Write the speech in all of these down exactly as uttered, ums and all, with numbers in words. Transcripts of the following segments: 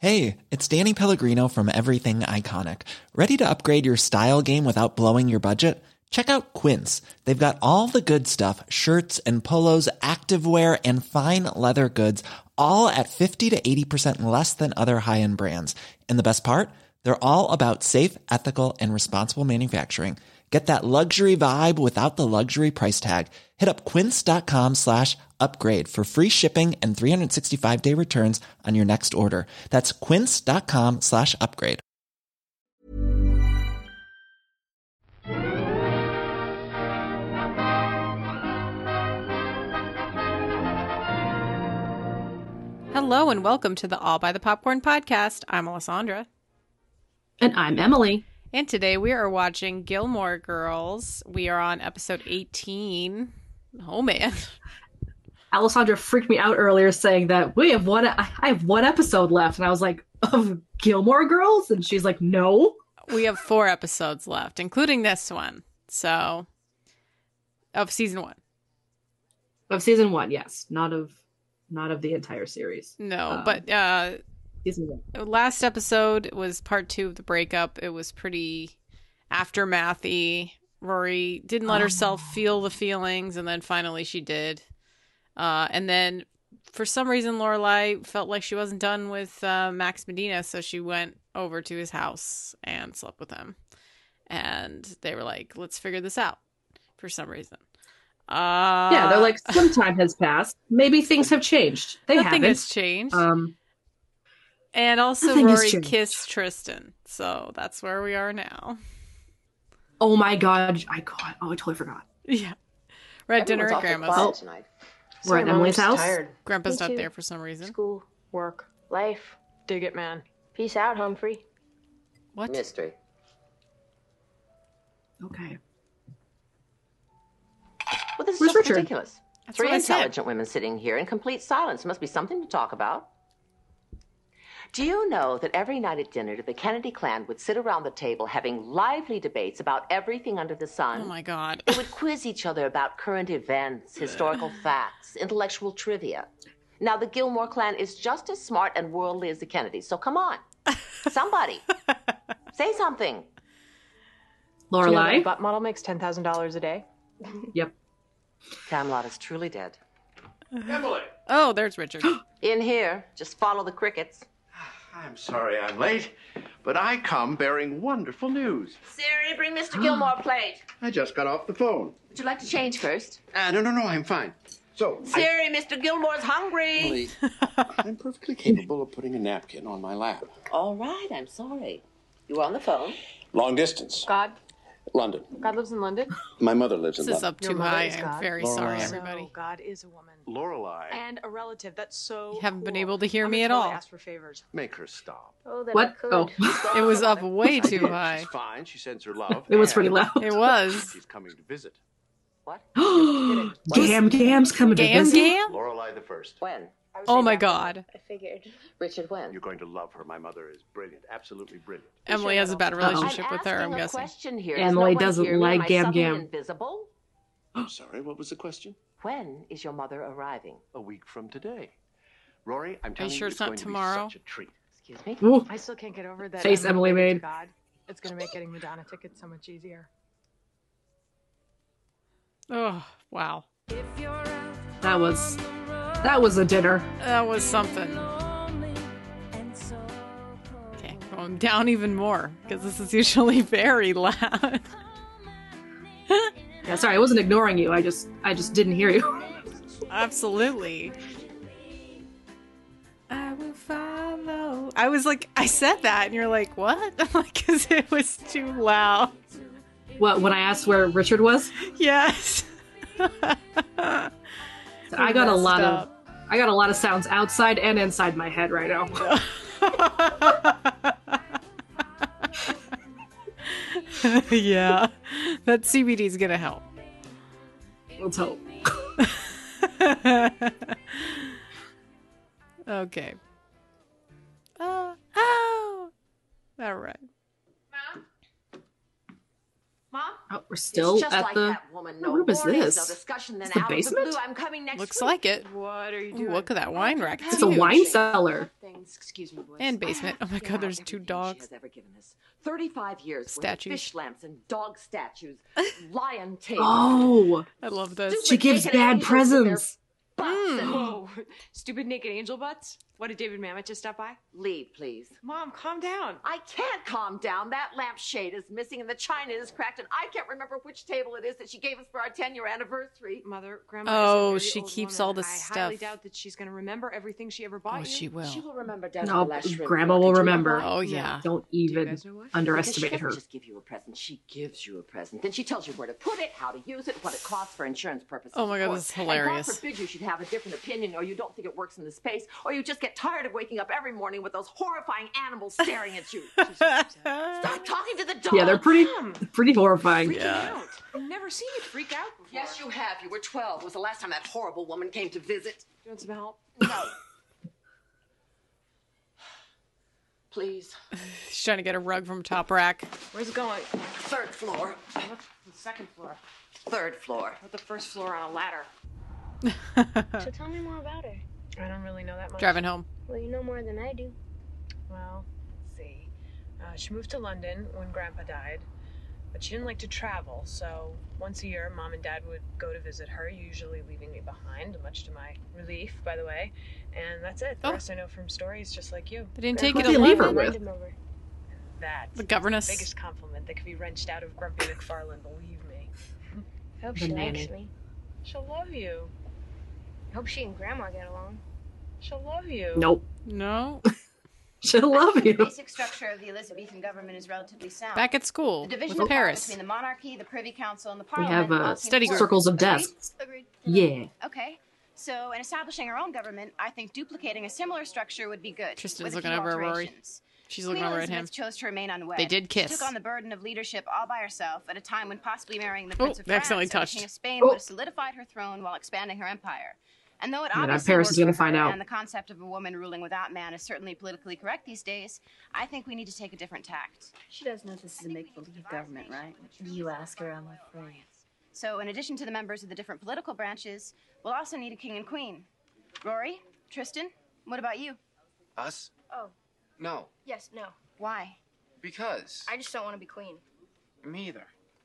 Hey, it's Danny Pellegrino from Everything Iconic. Ready to upgrade your style game without blowing your budget? Check out Quince. They've got all the good stuff, shirts and polos, activewear, and fine leather goods, all at fifty to eighty percent less than other high-end brands. And the best part? They're all about safe, ethical, and responsible manufacturing. Get that luxury vibe without the luxury price tag. Hit up quince.com slash upgrade for free shipping and three sixty-five day returns on your next order. That's quince.com slash upgrade. Hello and welcome to the All by the Popcorn podcast. I'm Alessandra. And I'm Emily. And today we are watching Gilmore Girls. We are on episode eighteen. Oh, man. Alessandra freaked me out earlier saying that we have one, I have one episode left. And I was like, of Gilmore Girls? And she's like, no. We have four episodes left, including this one. So, of season one. Of season one, yes. Not of, not of the entire series. No, um, but uh, season one. Last episode was part two of the breakup. It was pretty aftermathy. Rory didn't let Oh. herself feel the feelings, and then finally she did. Uh, and then, for some reason, Lorelai felt like she wasn't done with uh, Max Medina, so she went over to his house and slept with him. And they were like, let's figure this out, for some reason. Uh, Yeah, they're like, some time has passed. Maybe things have changed. They nothing haven't. has changed. Um, and also, nothing has Rory changed. kissed Tristan, so that's where we are now. oh my god, I got, oh, I totally forgot. Yeah. We're at dinner at Grandma's. Oh. tonight. We're at Sorry, Emily's Mom's house? Tired. Grandpa's Me not too. there for some reason. School, work, life. Dig it, man. Peace out, Humphrey. What? Mystery. Okay. Well, this is Where's just Richard? ridiculous. That's Three what I said. intelligent women sitting here in complete silence. Must be something to talk about. Do you know that every night at dinner, the Kennedy clan would sit around the table having lively debates about everything under the sun? Oh my god. They would quiz each other about current events, historical facts, intellectual trivia. Now, the Gilmore clan is just as smart and worldly as the Kennedys, so come on. Somebody. Say something. Do you know that a Lorelai? butt model makes ten thousand dollars a day? Yep. Camelot is truly dead. Emily! Oh, there's Richard. In here, just follow the crickets. I'm sorry I'm late, but I come bearing wonderful news. Siri, bring Mister Gilmore a plate. I just got off the phone. Would you like to change first? Uh, no, no, no, I'm fine. So, I, Siri, Mister Gilmore's hungry. Emily, I'm perfectly capable of putting a napkin on my lap. All right, I'm sorry. You were on the phone. Long distance. God? London. God lives in London? My mother lives This in is London. up Your too mother high. is I'm God? very Lorelai. sorry, So, everybody. So, God is a woman. Lorelai, And a relative. That's so You haven't been cool. able to hear I'm me gonna at totally all. Ask for favors. make her stop. Oh, then What? I could. Oh. It was up way I too did. high. She's fine. She sends her love. It was and pretty loud. It was. She's coming to visit. What? Gam Gam's coming to Gam visit. Gam? Lorelai the first. When? Oh my god. I figured. Richard, when? You're going to love her. My mother is brilliant. Absolutely brilliant. Emily has a bad relationship I'm with her, I'm asking a guessing. question here. Emily Does no one doesn't hear me? like Am I Gam suddenly Gam. invisible? I'm sorry, what was the question? When is your mother arriving? A week from today. Rory, I'm telling you, sure it's it's not going tomorrow? to be such a treat. Excuse me? Ooh. I still can't get over that. Face I'm Emily related made. to God. It's going to make getting Madonna tickets so much easier. Oh, wow. That was, that was a dinner. That was something. Okay, going down even more, because this is usually very loud. Yeah, sorry, I wasn't ignoring you. I just, I just didn't hear you. Absolutely. I will follow. I was like, I said that, and you're like, what? I'm like, because it was too loud. What, when I asked where Richard was? Yes. I got a messed lot up. of, I got a lot of sounds outside and inside my head right now. Yeah. That C B D is going to help. Let's hope. Okay. Uh, oh. All right. Mom? Mom? Oh, we're still it's just at like the. that woman. what No room is warnings, this? No discussion, then Is the out of basement? the blue, I'm coming next Looks week. like it. What are you Ooh, doing? look at that wine rack. It's It's a huge. wine cellar. Excuse me, boys. And basement. Oh my Yeah, god, there's two everything dogs. She has ever given us. Thirty-five years worth of Statues. fish lamps and dog statues, lion tails. Oh, I love this. Stupid she gives naked bad angels with their presents. butts and- Whoa. Stupid naked angel butts? What, did David Mamet just stop by? Leave, please. Mom, calm down. I can't calm down. That lampshade is missing and the china is cracked, and I can't remember which table it is that she gave us for our ten-year anniversary. Mother, Grandma Oh, is a very she old keeps woman. all this I highly stuff. doubt that she's going to remember everything she ever bought Oh, you. she will. She will remember down to No, the last shrimp Grandma fork. will And do you know remember. why? Oh, yeah. Don't Do you even guys know why? Because she underestimate doesn't her. just give you a present. She gives you a present. Then she tells you where to put it, how to use it, what it costs for insurance purposes. Oh my of God, course. this is hilarious. And God forbid you should have a different opinion, or you don't think it works in the space, or you just get tired of waking up every morning with those horrifying animals staring at you. Stop talking to the dog. Yeah, they're pretty, Come. pretty horrifying. Freaking Yeah. out. I've never seen you freak out before. Yes, you have. You were twelve. Was the last time that horrible woman came to visit. Do you want some help? No. Please. She's trying to get a rug from top rack. Where's it going? Third floor. What's the second floor? Third floor. Put the first floor on a ladder. So tell me more about her. I don't really know that much. Driving home. Well, you know more than I do. Well, let's see. Uh, she moved to London when Grandpa died, but she didn't like to travel, so once a year, Mom and Dad would go to visit her, usually leaving me behind, much to my relief, by the way. And that's it. The Oh. rest I know from stories, just like you. They didn't take you Who'd to they leave her London. with? Random over. That. The governess. The biggest compliment that could be wrenched out of Grumpy McFarlane, believe me. I hope The she nanny. likes me. She'll love you. I hope she and Grandma get along. She'll love you. Nope. No. She'll love The you. basic structure of the Elizabethan government is relatively sound. Back at school the division with of power Paris. between the monarchy, the Privy Council, and the We Parliament. have uh, all seem Study to work. circles of death. Agreed? Yeah. Okay. So, in establishing our own government, I think duplicating a similar structure would be good. Tristan's with a looking few over at Rory. alterations. She's Queen looking over at him. Elizabeth chose to remain unwed. They did kiss. She took on the burden of leadership all by herself at a time when possibly marrying the Oh, Prince of they accidentally France or the touched. King of Spain Oh. would have solidified her throne while expanding her empire. And though it Yeah, that obviously Paris worked is gonna for find her, out. and the concept of a woman ruling without man is certainly politically correct these days, I think we need to take a different tact. She does know this is a make-believe government, right? You ask her, I'm afraid. So, in addition to the members of the different political branches, we'll also need a king and queen. Rory, Tristan, what about you? Us? Oh, No. yes, no. Why? Because. I just don't want to be queen. Me either.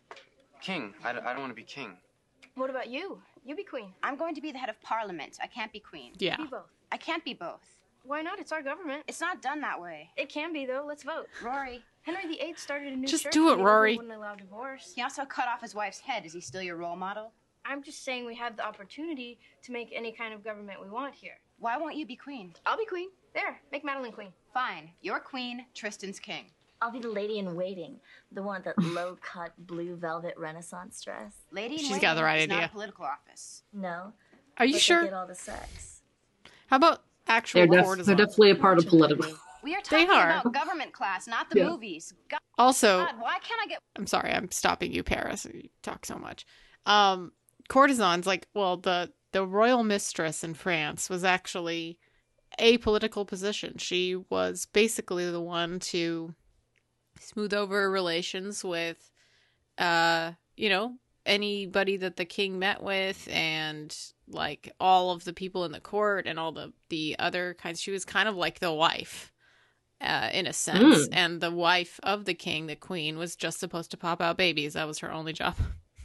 King. I, d- I don't want to be king. What about you? You be queen. I'm going to be the head of parliament. I can't be queen. Yeah. Be both. I can't be both. Why not? It's our government. It's not done that way. It can be, though. Let's vote. Rory, Henry the Eighth started a new Just church do it, and the Rory. Order wouldn't allow divorce. he also cut off his wife's head. Is he still your role model? I'm just saying we have the opportunity to make any kind of government we want here. Why won't you be queen? I'll be queen. There, make Madeline queen. Fine. You're queen, Tristan's king. I'll be the lady in waiting, the one with that low-cut blue velvet Renaissance dress. Lady in She's waiting got the right is not idea. a political office. No. Are you but sure? They get all the sex. How about actual They're, def- courtesans? they're definitely a part of political. We are They talking are. about government class, not the Yeah. movies. God, Also, why can't I get... I'm sorry, I'm stopping you, Paris. You talk so much. Um, courtesans, like, well, the the royal mistress in France was actually a political position. She was basically the one to smooth over relations with, uh, you know, anybody that the king met with, and like all of the people in the court and all the the other kinds. She was kind of like the wife. Uh, in a sense, Mm. and the wife of the king, the queen, was just supposed to pop out babies. That was her only job.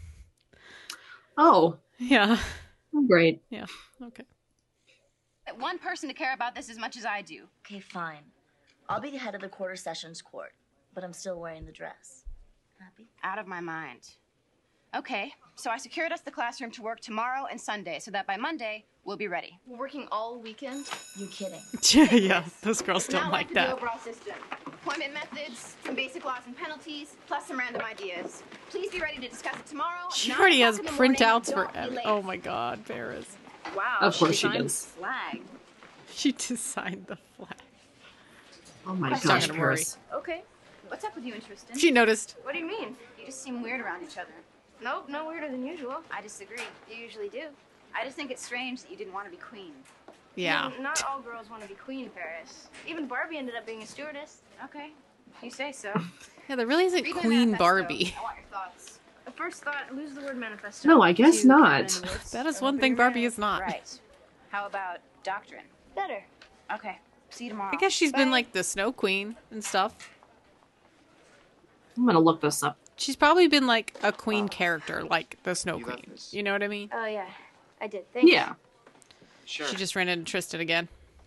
Oh, Yeah. great. Yeah. Okay. One person to care about this as much as I do. Okay, fine. I'll be the head of the quarter sessions court, but I'm still wearing the dress. Happy? Out of my mind. Okay, so I secured us the classroom to work tomorrow and Sunday so that by Monday, we'll be ready. We're working all weekend? You kidding? Yeah, those girls don't Now like to that. the overall system. Appointment methods, some basic laws and penalties, plus some random ideas. Please be ready to discuss it tomorrow. She nine already o'clock has in the morning. printouts Don't for be ev- late. Oh my god, Paris. Wow, Of course she designed does. the Flag. She designed the flag. Oh my She's gosh, talking to Rory. Paris. Okay, what's up with you and Tristan? She noticed. What do you mean? You just seem weird around each other. Nope, no weirder than usual. I disagree. You usually do. I just think it's strange that you didn't want to be queen. Yeah. Mm, Not all girls want to be queen, Paris. Even Barbie ended up being a stewardess. Okay, you say so. Yeah, there really isn't Read my Queen manifesto. Barbie. I want your thoughts. At first thought, lose the word manifesto. No, I guess to not. cabin in the woods. That is Or one open thing your Barbie mouth. is not. Right. How about doctrine? Better. Okay. See you tomorrow. I guess she's Bye. been like the Snow Queen and stuff. I'm gonna look this up. She's probably been like a queen character, like the Snow You got Queen. this. You know what I mean? Oh yeah, I did. Thank you. Yeah. Sure. She just ran into Tristan again.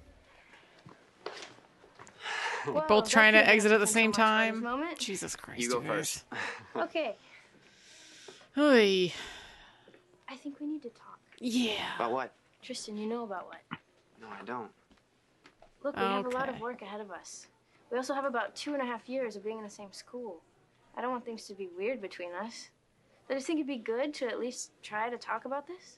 Whoa, Both that trying to couldn't exit at the have same been so much fun time. this moment. Jesus Christ. You go guys. first. Okay, Oy. I think we need to talk. Yeah. About what? Tristan, you know about what? No, I don't. Look, we have a lot of Okay. work ahead of us. We also have about two and a half years of being in the same school. I don't want things to be weird between us. I just think it'd be good to at least try to talk about this.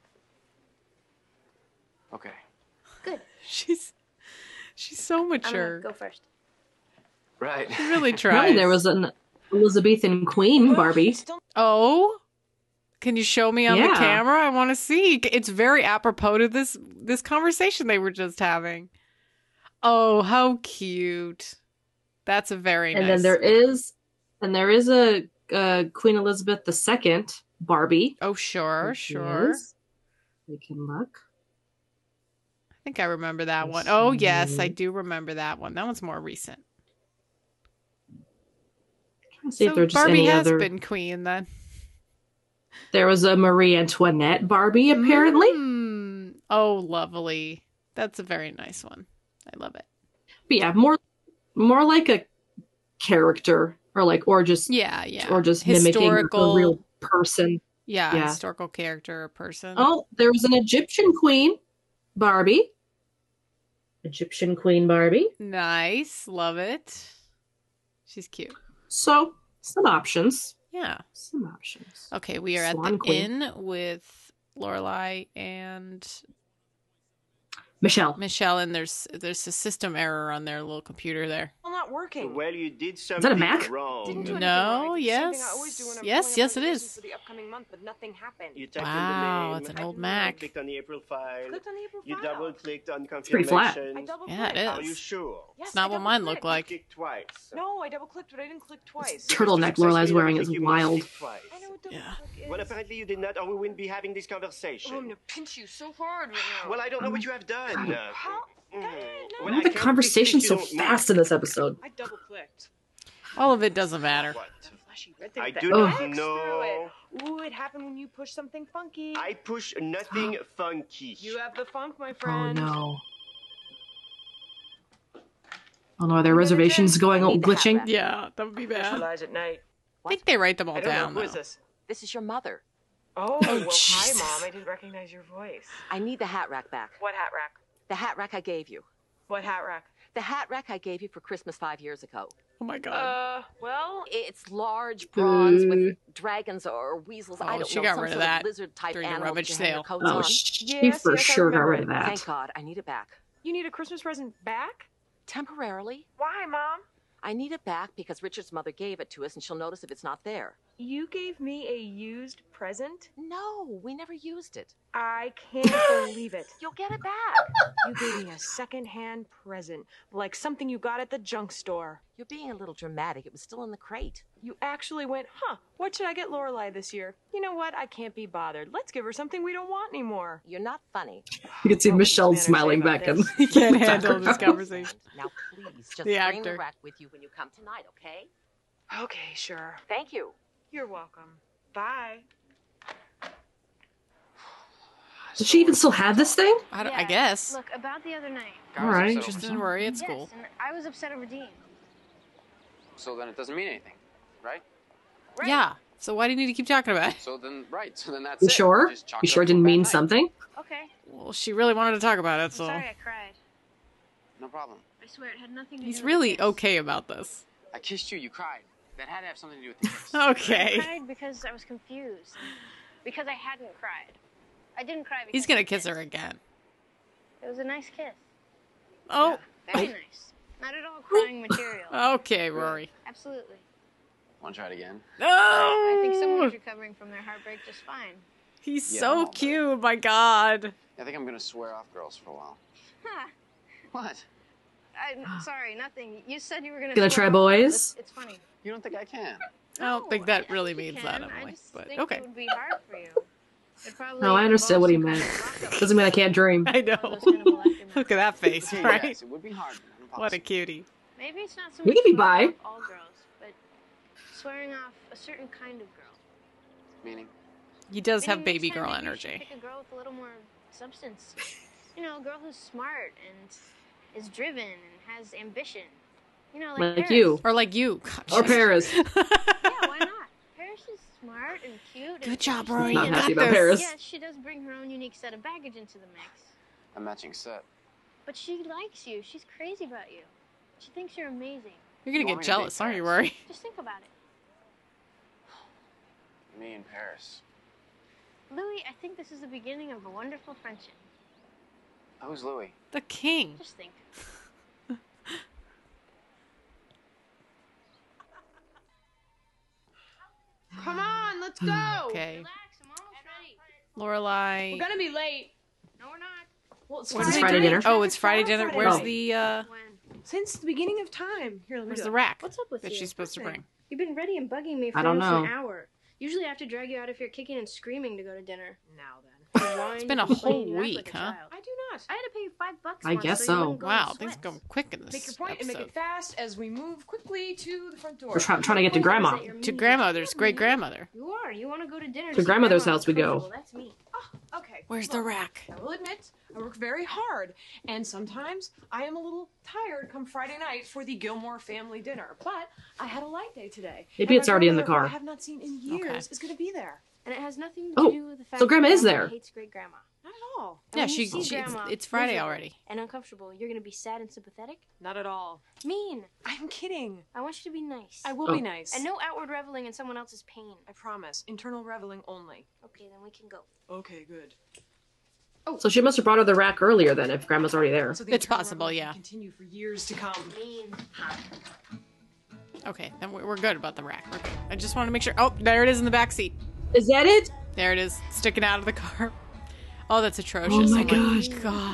Okay. Good. She's she's so I'm mature. gonna go first. Right. She really Right, tries. there was an Elizabethan queen, Barbie. Oh, can you show me on the Yeah. camera? I want to see. It's very apropos to this this conversation they were just having. Oh, how cute! That's a very And nice. then there is, and there is a, uh Queen Elizabeth the Second Barbie. Oh, sure, There sure. is. We can look. I think I remember that Let's one. Oh, yes, see. I do remember that one. That one's more recent. Let's see so if there's just Barbie any has other. been queen then. There was a Marie Antoinette Barbie, apparently. Mm. Oh, lovely. That's a very nice one. I love it. But yeah, more, more like a character, or like, or just, Yeah, yeah. or just mimicking Historical. a real person. Yeah, Yeah. historical character or person. Oh, there was an Egyptian queen Barbie. Egyptian queen Barbie. Nice. Love it. She's cute. So, some options. Yeah. Some options. Okay, we are Swan at the Queen. inn with Lorelai and Michelle. Michelle, and there's there's a system error on their little computer there. Well, not working. Well, you did that something a Mac? wrong. Didn't do anything No, wrong. I did the same yes. thing I always do when I'm Yes, pulling up yes, it reservations is. For the upcoming month, but nothing happened. You typed Wow, in the it's name. an old You Mac. clicked on the April file. Clicked on the April You file. double clicked on confirmation. pretty flat. I double Yeah, it clicked. Are you is. sure? Yes, It's not I what mine double look clicked. like. Click twice. No, I double clicked, but I didn't click twice. Turtleneck Lorelai's wearing is wild. I know what double Yeah. click is. Well, apparently you did not, or we wouldn't be having this conversation. Oh, I'm gonna pinch you so hard right now. Well, I don't know what you have done. Uh, How? mm, Go ahead, no. well, Why I are the can't conversations so fix it if you don't fast in this episode? I double clicked. All of it doesn't matter. What? Flashy red thing I with the do not X through know. it. Ooh, it happened when you push something funky. I push nothing funky. You have the funk, my Oh friend. no. Oh no, are there reservations going on, glitching? Yeah, that would be bad. Socialize at night. I think they write them all I don't down. know. Who is though. this? This is your mother. Oh, Oh, well, hi, Jesus. Mom. I didn't recognize your voice. I need the hat rack back. What hat rack? The hat rack I gave you. What hat rack? The hat rack I gave you for Christmas five years ago. Oh my god. Uh, well, It's large bronze Mm. with dragons or weasels. I Oh, don't she know. got some rid of sort that lizard type during the animal rummage that you hang your sale. coats Oh, on. she Yes, for yes, I sure got remember rid it. of that. Thank God. I need it back. you need a Christmas present back? Temporarily. Why, Mom? I need it back because Richard's mother gave it to us and she'll notice if it's not there. You gave me a used present? No, we never used it. I can't believe it. You'll get it back. You gave me a second-hand present, like something you got at the junk store. You're being a little dramatic. It was still in the crate. You actually went, huh, what should I get Lorelai this year? You know what? I can't be bothered. Let's give her something we don't want anymore. You're not funny. You can see What would Michelle this man smiling say about back in. this? He can't handle this conversation. Now, please, just The bring actor. the rack with you when you come tonight, okay? Okay, sure. Thank you. You're welcome. Bye. Does she even still have this thing? I, don't- I Yeah, guess. Look, about the other night. Guys, All right. so- Tristan and Rory at Yes, school. and I was upset over Dean. So then it doesn't mean anything, right? Right. Yeah. So why do you need to keep talking about it? So then, right. So then that's You it. sure? Just chalk You it sure up to a didn't bad mean night. something? Okay. Well, she really wanted to talk about it, I'm so sorry I cried. No problem. I swear it had nothing to he's do really with the kiss. okay about this. I kissed you. You cried. That had to have something to do with the kiss. I Okay. cried because I was confused. Because I hadn't cried. I didn't cry because He's gonna I kiss kissed. her again. It was a nice kiss. Oh. Very nice. Not at all crying material. Okay, Rory. Absolutely. Want to try it again? No. I think someone is recovering from their heartbreak just fine. He's Yeah, so no, but- cute. My God. I think I'm gonna swear off girls for a while. Huh. What? I'm sorry, nothing. You said you were gonna. Gonna swear try off boys? girls. It's, it's funny. You don't think I can? I don't think No, that I really think you means can. that, I Emily. just But think okay. it would be hard for you. It probably No, I understand what he meant. Doesn't mean I can't dream. I know. Look at that face, right? Yes, it would be hard. but not What a impossible. cutie. Maybe it's not so We much could be swearing bi. off all girls, but swearing off a certain kind of girl. Meaning? He does have Maybe next baby time, girl maybe you should energy. Pick a girl with a little more substance. You know, a girl who's smart and is driven and has ambition. You know, like, Like Paris. you. Or like you. God, Or jeez. Paris. Yeah, why not? Paris is smart and cute. Good and job, Rory. Not You happy got about this. Paris. Yes, she does bring her own unique set of baggage into the mix. A matching set. But she likes you. She's crazy about you. She thinks you're amazing. You're gonna You want get me to jealous, date aren't you, Paris? Rory? Just think about it. Me and Paris. Louis, I think this is the beginning of a wonderful friendship. Who's Louis? The king. Just think. Come on, let's go. Okay. Relax, I'm almost ready. Lorelai. We're gonna be late. No, we're not. Well, it's When's It's it Friday doing? dinner. Oh, it's Friday dinner. Friday Where's night. the uh When? Since the beginning of time. Here, let me where's do the it. rack What's up with that you? she's supposed to bring? You've been ready and bugging me for I don't almost an know. hour. Usually I have to drag you out if you're kicking and screaming to go to dinner. Now then. It's been a whole week, huh? I do not. I had to pay you five bucks. I once guess so. so. You wouldn't go in Wow, things sweats. go quick in this Make your point and make episode. it fast as we move quickly to the front door. We're try- trying to get to Point is grandma. that you're To mean. grandmother's great grandmother. You are. You want to go to dinner. To see grandmother's grandma house we go. comfortable. That's me. Oh, okay. Where's the Look, rack? I will admit, I work very hard, and sometimes I am a little tired come Friday night for the Gilmore family dinner. But I had a light day today. Maybe and it's my already in the grandmother, who car. I have not seen in years Okay. is going to be there. And it has nothing to Oh, do with the fact so grandma that is there. hates great grandma. Not at all. And Yeah, when you she- see she- it's- grandma it's Friday miserable already. And uncomfortable. You're gonna be sad and sympathetic. Not at all. Mean. I'm kidding. I want you to be nice. I will Oh. be nice. And no outward reveling in someone else's pain. I promise. Internal reveling only. Okay, then we can go. Okay, good. So she must have brought her the rack earlier then, if grandma's already there. So the It's internal possible, reveling yeah. can continue for years to come. Mean. Okay, then we- we're good about the rack. We're good. I just want to make sure. Oh, there it is in the back seat. Is that it? There it is, sticking out of the car. Oh, that's atrocious. Oh my God.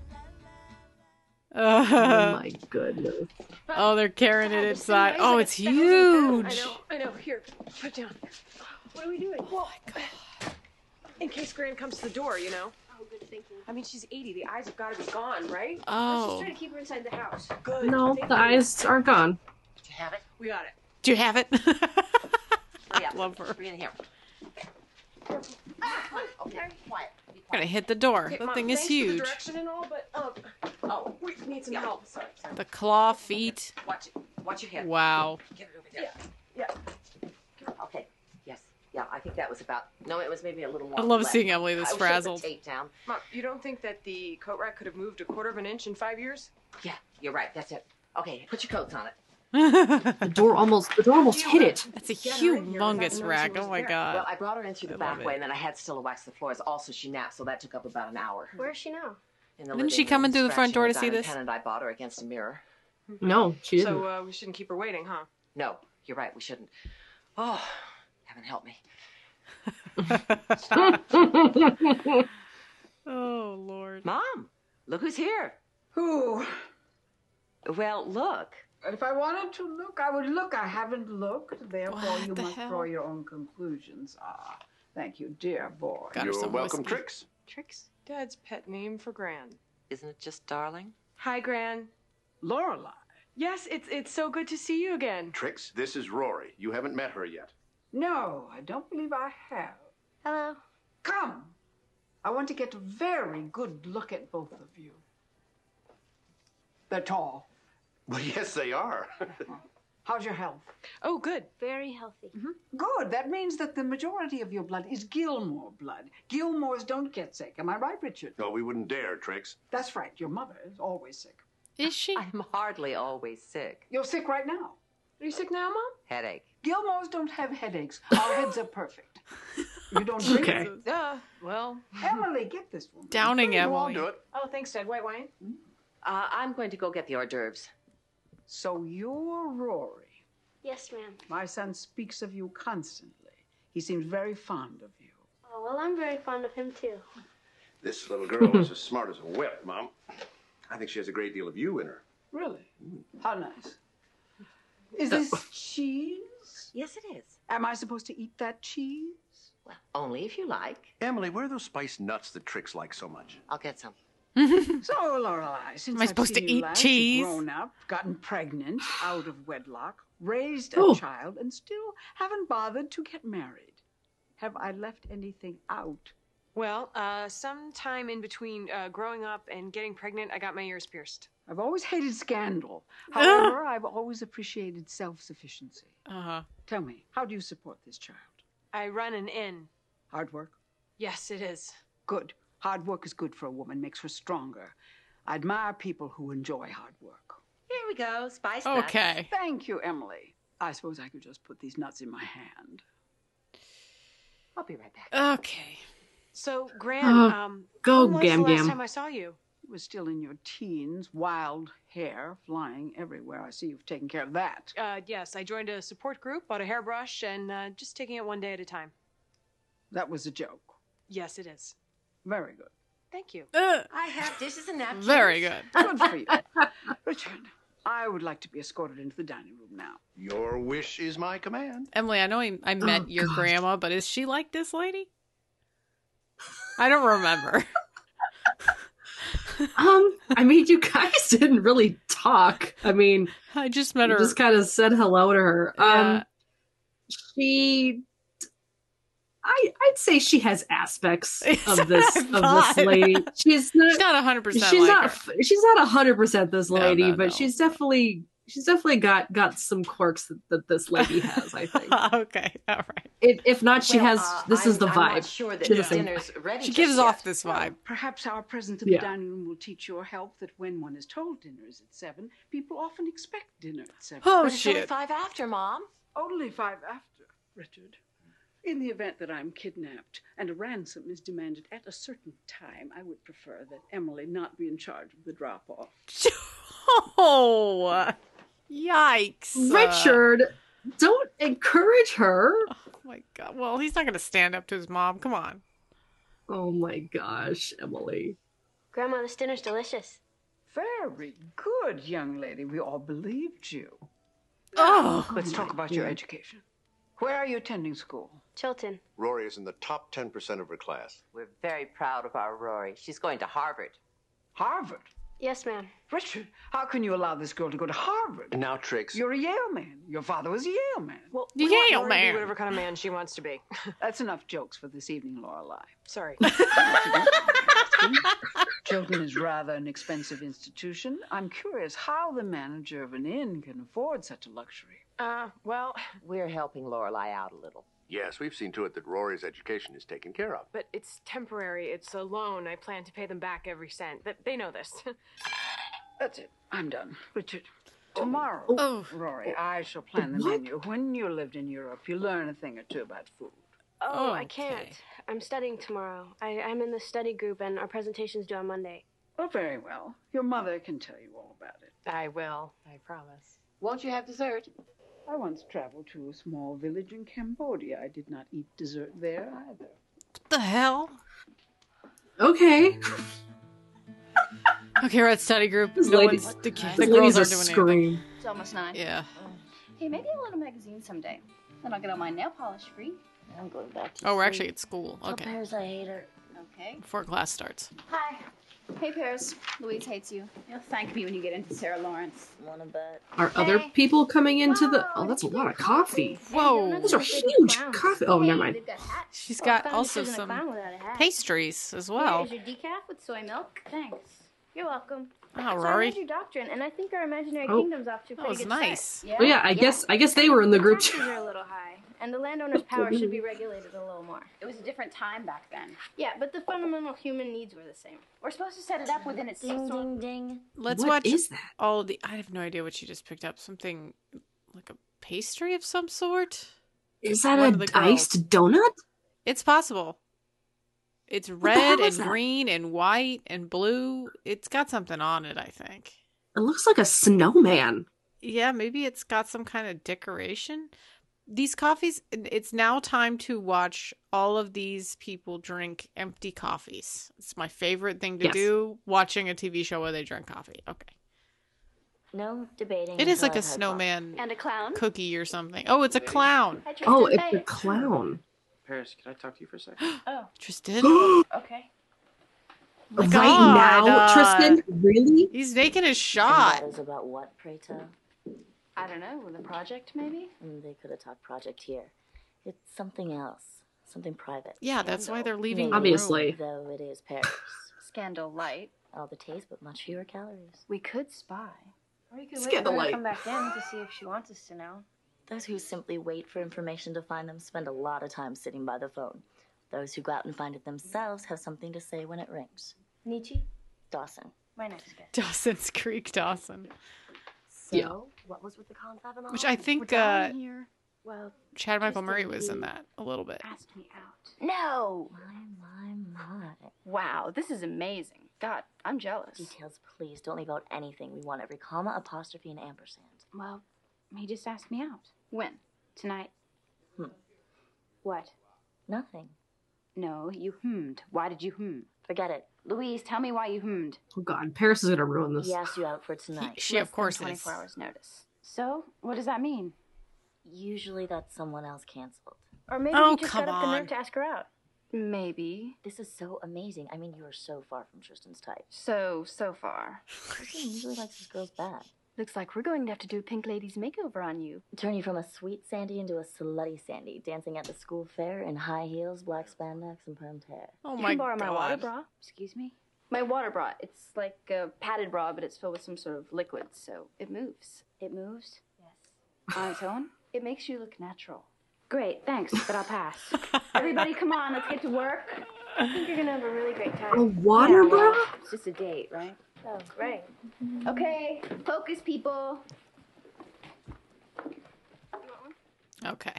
Oh Uh, my goodness. oh, they're carrying it God, inside. this Oh, thing it's weighs like a thousand pounds. huge. I know, I know. Here, put it down. What are we doing? Well, in case Gran comes to the door, you know. Oh, good thinking. I mean, she's eighty. The eyes have got to be gone, right? Let's just Oh, try to keep her inside the house. Good. No, Thank the you. eyes aren't gone. Did you have it? We got it. do you have it? Hurry up. Love her. Bring it here. Ah, come on. Okay, quiet. Be quiet. Gotta hit the door. Okay, That Mom, thing is thanks for the huge. direction and all, but um, oh, we need some help. Sorry. sorry. The claw feet. Watch it. Watch your head. Wow. Get it over there. Yeah. Okay. Yes. Yeah, I think that was about. No, it was maybe a little more. I love left. seeing Emily this I wish I put frazzled. tape down. Mom, you don't think that the coat rack could have moved a quarter of an inch in five years? Yeah, you're right. That's it. Okay, put your coats on it. The door almost the door almost hit it. That's a Get her in here without humongous noticing rack. who's Oh my there. god. Well, I brought her in through the I back love way, it. and then I had Stella wax the floors. Also, she napped, so that took up about an hour. Where is she now? In the Didn't she living come room, in through the front scratching door a to see diamond this? Pendant I bought her against a mirror. No, she didn't. So uh, we shouldn't keep her waiting, huh? No, you're right. We shouldn't. Oh, heaven help me. Oh lord. Mom, look who's here. Who? Well, look. If I wanted to look, I would look. I haven't looked. Therefore, What you the must hell? draw your own conclusions. Ah, thank you, dear boy. Got her You're some welcome, whiskey. Trix. Trix? Dad's pet name for Gran. Isn't it just darling? Hi, Gran. Lorelei. Yes, it's it's so good to see you again. Trix, this is Rory. You haven't met her yet. No, I don't believe I have. Hello. Come. I want to get a very good look at both of you. They're tall. Well, yes, they are. How's your health? Oh, good. Very healthy. Good. That means that the majority of your blood is Gilmore blood. Gilmores don't get sick. Am I right, Richard? No, we wouldn't dare, Trix. That's right. Your mother is always sick. Is she? I'm hardly always sick. You're sick right now. Are you sick now, Mom? Headache. Gilmores don't have headaches. Our heads are perfect. You don't drink? Okay. Uh, well. Emily, get this woman. Downing Go on, Emily. do it. Oh, thanks, Dad. White wine? Uh, I'm going to go get the hors d'oeuvres. So you're Rory. Yes, ma'am. My son speaks of you constantly. He seems very fond of you. Oh, well, I'm very fond of him, too. This little girl is as smart as a whip, Mom. I think she has a great deal of you in her. Really? How nice. Is this cheese? Yes, it is. Am I supposed to eat that cheese? Well, only if you like. Emily, where are those spiced nuts that Trix likes so much? I'll get some. So, Lorelai, since Am I I've supposed seen to you eat last, cheese? you've grown up, gotten pregnant, out of wedlock, raised a Oh. child, and still haven't bothered to get married. Have I left anything out? Well, uh, sometime in between uh, growing up and getting pregnant, I got my ears pierced. I've always hated scandal. However, I've always appreciated self-sufficiency. Uh-huh. Tell me, how do you support this child? I run an inn. Hard work? Yes, it is. Good. Hard work is good for a woman, makes her stronger. I admire people who enjoy hard work. Here we go, spice nuts. Okay. Thank you, Emily. I suppose I could just put these nuts in my hand. I'll be right back. Okay. So, Gran, Oh, um, go, when was Gam the last Gam. time I saw you? You were still in your teens, wild hair flying everywhere. I see you've taken care of that. Uh, yes, I joined a support group, bought a hairbrush, and uh, just taking it one day at a time. That was a joke. Yes, it is. Very good. Thank you. Uh, I have dishes and napkins. very good. Good for you. Richard, I would like to be escorted into the dining room now. Your wish is my command. Emily, I know I, I met Oh, your God. grandma, but is she like this lady? I don't remember. Um, I mean, you guys didn't really talk. I mean, I just met you her. just kind of said hello to her. Yeah. Um, she, I, I'd say she has aspects of this I of thought. this lady. She's not. She's not one hundred percent she's like not. her. She's not a hundred percent this No, lady, no, but no. she's definitely. She's definitely got got some quirks that, that this lady has. I think. Okay, all right. If, if not, she Well, has. uh, This is I'm- the I'm vibe. not sure that She this has a- dinner's ready She just gives yet. off this vibe. Perhaps our presence in the Yeah. dining room will teach your help that when one is told dinner is at seven, people often expect dinner at seven. Oh, But it's only shit. five after, Mom. Only five after, Richard. In the event that I'm kidnapped and a ransom is demanded at a certain time, I would prefer that Emily not be in charge of the drop-off. Oh, yikes. Richard, don't encourage her. Oh, my God. Well, he's not going to stand up to his mom. Come on. Oh my gosh, Emily. Grandma, this dinner's delicious. Very good, young lady. We all believed you. Oh, Let's talk about your education. Where are you attending school? Chilton. Rory is in the top ten percent of her class. We're very proud of our Rory. She's going to Harvard. Harvard? Yes, ma'am. Richard, how can you allow this girl to go to Harvard? And now, Trix. You're a Yale man. Your father was a Yale man. Well, The we want Yale Lori to be man. whatever kind of man she wants to be. That's enough jokes for this evening, Lorelei. Sorry. Chilton is rather an expensive institution. I'm curious how the manager of an inn can afford such a luxury. Uh, well, We're helping Lorelei out a little. Yes, we've seen to it that Rory's education is taken care of. but it's temporary. It's a loan. I plan to pay them back every cent. Th- They know this. That's it. I'm done. Richard, tomorrow, Oh. Rory, I shall plan the What? menu. When you lived in Europe, you learn a thing or two about food. Oh, I Okay. can't. I'm studying tomorrow. I, I'm in the study group, and our presentation's due on Monday. Oh, very well. Your mother can tell you all about it. I will. I promise. Won't you have dessert? I once traveled to a small village in Cambodia. I did not eat dessert there either. What the hell? Okay. Okay, we're at study group. This No lady- one's, the, kids, This the girls lady's a aren't doing anything. scream. It's almost nine. Yeah. Hey, maybe a little magazine someday. Then I'll get all my nail polish free. I'm going back to Oh, we're sleep. actually at school. Tell Okay. Paris I hate her. Okay. Before class starts. Hi. Hey, Paris. Louise hates you. You'll thank me when you get into Sarah Lawrence. Wanna bet? Are other people coming into the? Oh, that's a lot of coffee. Whoa. Those are huge coffee. Oh, never mind. She's Well, got fun also isn't a some clown without a hat. pastries as Here well. is your decaf with soy milk. Thanks. You're welcome. Oh, So I Rory. read your doctrine, and I think our imaginary Oh. kingdom's off to a That pretty was good nice. start. Oh yeah, I guess I guess they were in the group Taxes chat. are a little high, and the landowner's power should be regulated a little more. It was a different time back then. Yeah, but the fundamental human needs were the same. We're supposed to set it up within its Ding, ding, ding. Let's What watch is that? all of the. I have no idea what she just picked up. Something like a pastry of some sort. Is that One a of the girls. iced donut? It's possible. It's the red hell and is that? green and white and blue. It's got something on it, I think. It looks like a snowman. Yeah, maybe it's got some kind of decoration. These coffees, it's now time to watch all of these people drink empty coffees. It's my favorite thing to Yes. do, watching a T V show where they drink coffee. Okay. No debating. It is until like a I've had coffee. snowman And a clown. cookie or something. Oh, it's a clown. Hi, Oh, Tristan. it's a clown. Paris, can I talk to you for a second? Oh. Tristan? Okay. My Right God, now, uh, Tristan? Really? He's making a shot. And that is about what, pray tell? I don't know, with a project maybe? Mm, they could have talked project here. It's something else. Something private. Yeah, that's why they're leaving the Obviously. room. Though it is Paris. Scandal light. All the taste, but much fewer calories. We could spy. Or you could wait Scandal for her light. to come back in to see if she wants us to know. Those who simply wait for information to find them spend a lot of time sitting by the phone. Those who go out and find it themselves have something to say when it rings. Nietzsche? Dawson. My next guess. Dawson's Creek, Dawson. So, Yeah. what was with the confab and all? Which I We're think down uh, here. Well, Chad Michael Tristan, Murray was you in that a little bit. asked me out. No! My, my, my. Wow, this is amazing. God, I'm jealous. Details, please. Don't leave out anything. We want every comma, apostrophe, and ampersand. Well, he just asked me out. When? Tonight? Hmm. What? Nothing. No, you hummed. Why did you hum? Forget it. Louise, tell me why you hummed. Oh god, Paris is gonna ruin this. He asked you out for tonight. She, of Less than course, is. twenty-four hours notice. So, what does that mean? Usually that's someone else canceled. Or maybe Oh, you just come got up the on. nerve to ask her out. Maybe. This is so amazing. I mean, you are so far from Tristan's type. So, so far. Tristan usually likes his girls bad. Looks like we're going to have to do Pink Lady's makeover on you. Turn you from a sweet Sandy into a slutty Sandy, dancing at the school fair in high heels, black spandex, and permed hair. Oh you my can borrow my water God. bra. Excuse me? My water bra. It's Like a padded bra, but it's filled with some sort of liquid, so it moves. it moves. Yes. On its own? It makes you look natural. Great, thanks, but I'll pass. Everybody, come on, let's get to work. I think you're gonna have a really great A time. water Yeah, bra? well, it's just a date, right? Oh, right. Okay, focus, people. Okay.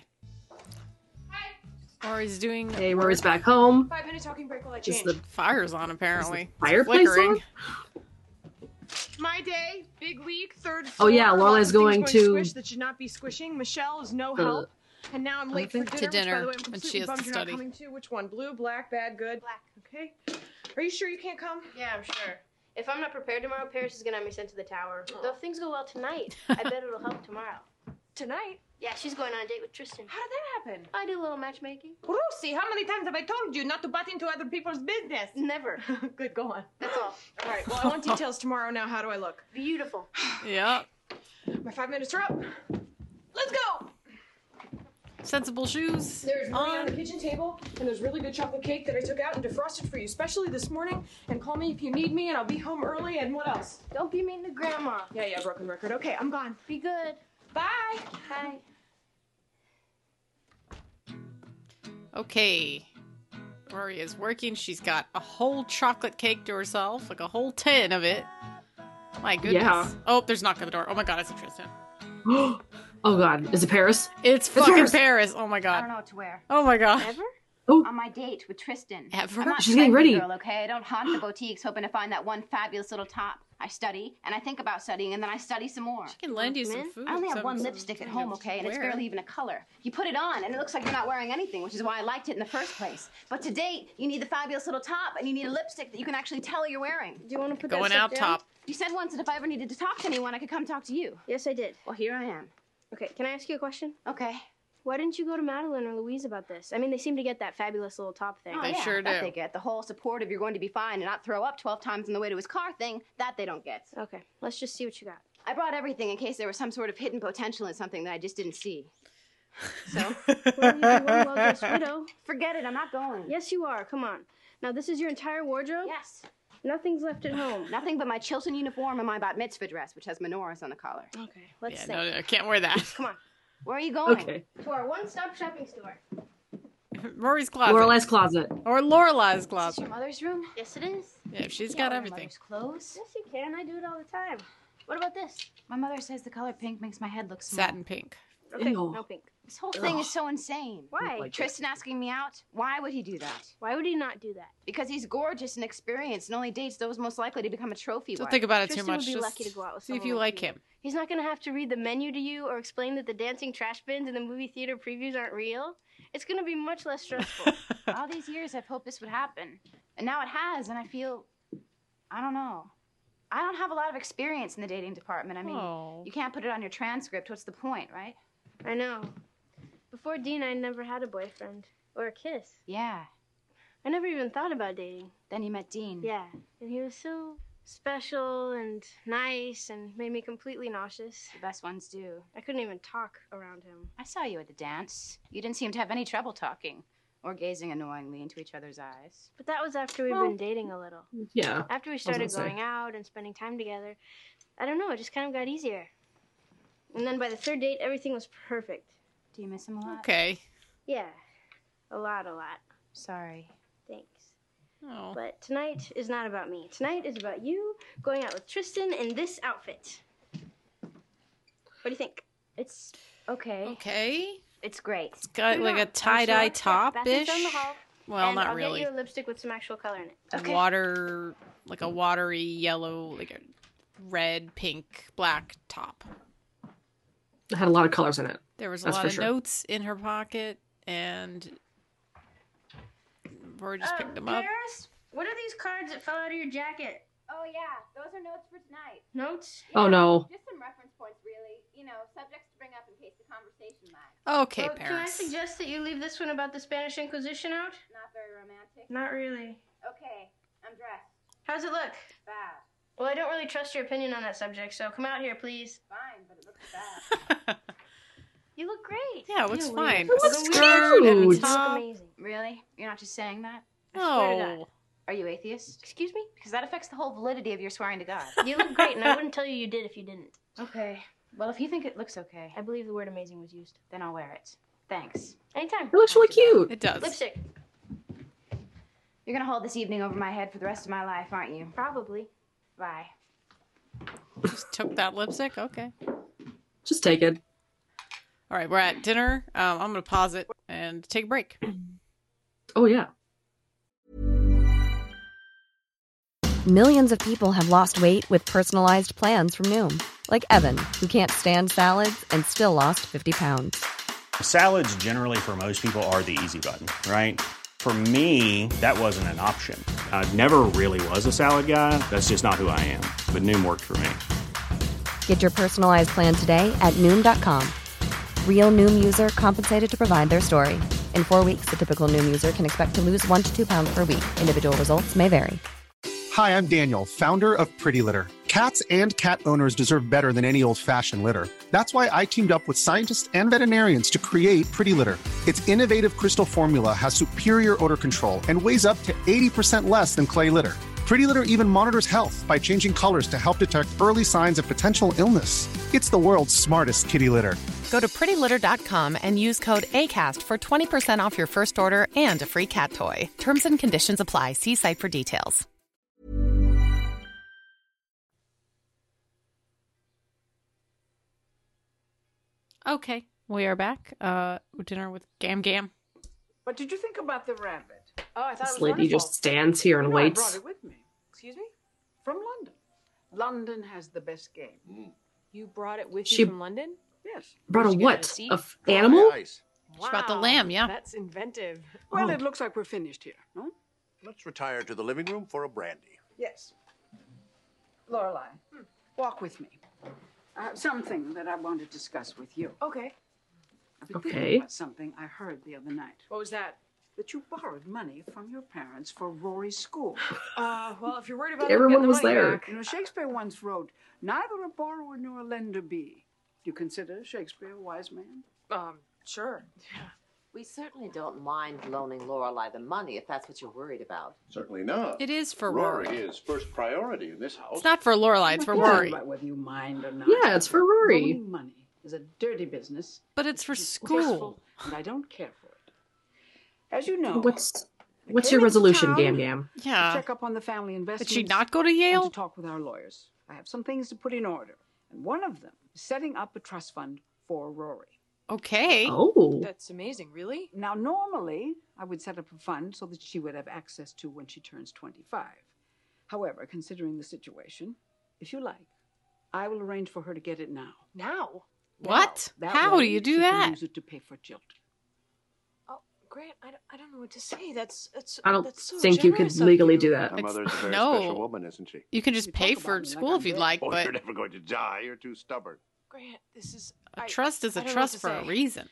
Rory's doing. Hey, Rory's back home. Five minute talking break while I Is change. the Fire's on, apparently. fireplace Flickering. on? My day, big week, third Oh, floor. yeah, lots of Lorelai's things going to- squish that should not be squishing. Michelle is no The- help. And now I'm late for Okay. dinner, To which, by dinner, the way, I'm when completely she has to bummed you're study. not coming to. Which one? Blue, black, bad, good? Black. Okay. Are you sure you can't come? Yeah, I'm sure. If I'm not prepared tomorrow, Paris is gonna have me sent to the tower. Though if things go well tonight, I bet it'll help tomorrow. Tonight? Yeah, she's going on a date with Tristan. How did that happen? I do a little matchmaking. Lucy, how many times have I told you not to butt into other people's business? Never. Good, go on. That's all. All right, well, I want details tomorrow now. How do I look? Beautiful. Yeah. My five minutes are up. Let's go! Sensible shoes. There's money on on. the kitchen table, and there's really good chocolate cake that I took out and defrosted for you, especially this morning. And call me if you need me, and I'll be home early. And what else? Don't be mean to Grandma. Yeah, yeah, broken record. Okay, I'm gone. Be good. Bye. Bye. Okay. Rory is working. She's got a whole chocolate cake to herself, like a whole tin of it. My goodness. Yeah. Oh, there's a knock on the door. Oh my god, it's a Tristan. Oh god, is it Paris? It's It's fucking Paris. Paris. Oh my I god. don't know what to wear. Oh my god. Ever? On my date with Tristan. Ever? I'm not She's getting some ready. Girl, okay? I don't haunt the boutiques hoping to find that one fabulous little top. I study, and I think about studying, and then I study some more. She can lend you some food. I only have some- one some- lipstick at something home, to okay? And it's wear. barely even a color. You put it on, and it looks like you're not wearing anything, which is why I liked it in the first place. But to date, you need the fabulous little top, and you need a lipstick that you can actually tell you're wearing. Do you want to put Going that out stuff down? top. You said once that if I ever needed to talk to anyone, I could come talk to you. Yes, I did. Well, here I am. Okay, can I ask you a question? Okay. Why didn't you go to Madeline or Louise about this? I mean, they seem to get that fabulous little top thing. Oh, They yeah, sure that do. they get. The whole supportive, you're going to be fine and not throw up twelve times on the way to his car thing, that they don't get. Okay, let's just see what you got. I brought everything in case there was some sort of hidden potential in something that I just didn't see. So? Well, you can one well-dressed widow. Forget it, I'm not going. Yes, you are. Come on. Now, this is your entire wardrobe? Yes. Nothing's left at home. Nothing but my Chilton uniform and my bat mitzvah dress, which has menorahs on the collar. Okay, let's Yeah, see. no, no, I can't wear that. Come on. Where are you going? Okay. To our one-stop shopping store. Rory's closet. Lorelai's closet. Or Lorelai's Is this closet. your mother's room? Yes, it is. Yeah, she's You got can't wear your everything. mother's clothes? Yes, you can. I do it all the time. What about this? My mother says the color pink makes my head look small. Satin pink. Okay, Ew. no pink. This whole thing Ugh. is so insane. Why? like Tristan asking me out? Why would he do that? Why would he not do that? Because he's gorgeous and experienced and only dates those most likely to become a trophy Don't wife. think about it Tristan too much. would be Just lucky to go out with see if someone you like like you. him. He's not going to have to read the menu to you or explain that the dancing trash bins in the movie theater previews aren't real. It's going to be much less stressful. All these years I've hoped this would happen. And now it has, and I feel, I don't know. I don't have a lot of experience in the dating department. I mean, Oh. you can't put it on your transcript. What's the point, right? I know. Before Dean, I never had a boyfriend. Or a kiss. Yeah. I never even thought about dating. Then you met Dean. Yeah. And he was so special and nice and made me completely nauseous. The best ones do. I couldn't even talk around him. I saw you at the dance. You didn't seem to have any trouble talking or gazing annoyingly into each other's eyes. But that was after we'd Well, been dating a little. Yeah. After we I was started gonna say. going out and spending time together, I don't know, it just kind of got easier. And then by the third date, everything was perfect. Do you miss him a lot? Okay. Yeah. A lot, a lot. Sorry. Thanks. Oh. But tonight is not about me. Tonight is about you going out with Tristan in this outfit. What do you think? It's okay. Okay. It's great. It's got like a tie-dye top-ish. Down the hall. Well, and not I'll really. get you a lipstick with some actual color in it. Water, like a watery yellow, like a red, pink, black top. It had a lot of colors in it. There was a That's lot for of sure. notes in her pocket, and Rory just picked them up. Paris, what are these cards that fell out of your jacket? Oh, yeah. Those are notes for tonight. Notes? Oh, no. Just some reference points, really. You know, subjects to bring up in case the conversation lags. Okay, Well, can I Paris. suggest that you leave this one about the Spanish Inquisition out? Not very romantic. Not really. Okay, I'm dressed. How's it look? Bad. Well, I don't really trust your opinion on that subject, so come out here, please. Fine, but it looks bad. You look great. Yeah, it looks You fine. look Looks cute. and You top. look amazing. Really? You're not just saying that? I swear to God. No. Are you atheist? Excuse me? Because that affects the whole validity of your swearing to God. You look great, and I wouldn't tell you you did if you didn't. Okay. Well, if you think it looks okay, I believe the word amazing was used. then I'll wear it. Thanks. Anytime. It looks really cute. It does. Lipstick. You're gonna hold this evening over my head for the rest of my life, aren't you? Probably. Bye. Just took that lipstick. Okay. Just take it. All right, we're at dinner. Um, I'm going to pause it and take a break. Oh, yeah. Millions of people have lost weight with personalized plans from Noom. Like Evan, who can't stand salads and still lost fifty pounds. Salads generally for most people are the easy button, right? For me, that wasn't an option. I never really was a salad guy. That's just not who I am. But Noom worked for me. Get your personalized plan today at Noom dot com. Real Noom user compensated to provide their story. In four weeks, the typical Noom user can expect to lose one to two pounds per week. Individual results may vary. Hi, I'm Daniel, founder of Pretty Litter. Cats and cat owners deserve better than any old-fashioned litter. That's why I teamed up with scientists and veterinarians to create Pretty Litter. Its innovative crystal formula has superior odor control and weighs up to eighty percent less than clay litter. Pretty Litter even monitors health by changing colors to help detect early signs of potential illness. It's the world's smartest kitty litter. Go to pretty litter dot com and use code ACAST for twenty percent off your first order and a free cat toy. Terms and conditions apply. See site for details. Okay, we are back. Uh, dinner with Gam Gam. What did you think about the rabbit? Oh, I thought This it was lady wonderful. just stands here and You know, I waits. brought it with me. Excuse me? From London. London has the best game. You brought it with She- you from London? Yes. Brought a Did you get what? a seat? A f- animal? She brought the lamb, yeah. That's inventive. Well, Oh. it looks like we're finished here, no? Let's retire to the living room for a brandy. Yes. Lorelei, walk with me. I have something that I want to discuss with you. Okay. I've been Okay. thinking about something I heard the other night. What was that? That you borrowed money from your parents for Rory's school. Uh, well, if you're worried about Everyone getting the was money there. back- You know, Shakespeare once wrote, neither a borrower nor a lender be. Do you consider Shakespeare a wise man? Um, sure. We certainly don't mind loaning Lorelei the money if that's what you're worried about. Certainly not. It is for Rory Rory. is first priority in this house. It's not for Lorelei, it's for I'm not Rory. worried about whether you mind or not. Yeah, it's for Rory. Loaning money is a dirty business. But it's for It's school. wasteful, and I don't care for it. As you know, What's I what's came your into resolution, town Gam Gam? to Yeah. check up on the family Did investments. she not go to and Yale? to talk with our lawyers. I have some things to put in order, and one of them is setting up a trust fund for Rory. Okay. Oh. That's amazing, really? Now, normally, I would set up a fund so that she would have access to when she turns twenty-five. However, considering the situation, if you like, I will arrange for her to get it now. Now? What? That How way, do you do she that? Can use it to pay for children. Oh, Grant, I don't, I don't know what to say. That's, that's I don't that's so think you could generous of legally you. do that. My mother's a very no. special woman, isn't she? You can just You pay talk about for me like school I'm if you'd dead. like, Oh, but you're never going to die. You're too stubborn. Grant, this is... a I- trust is I a don't know trust what for to a say. reason.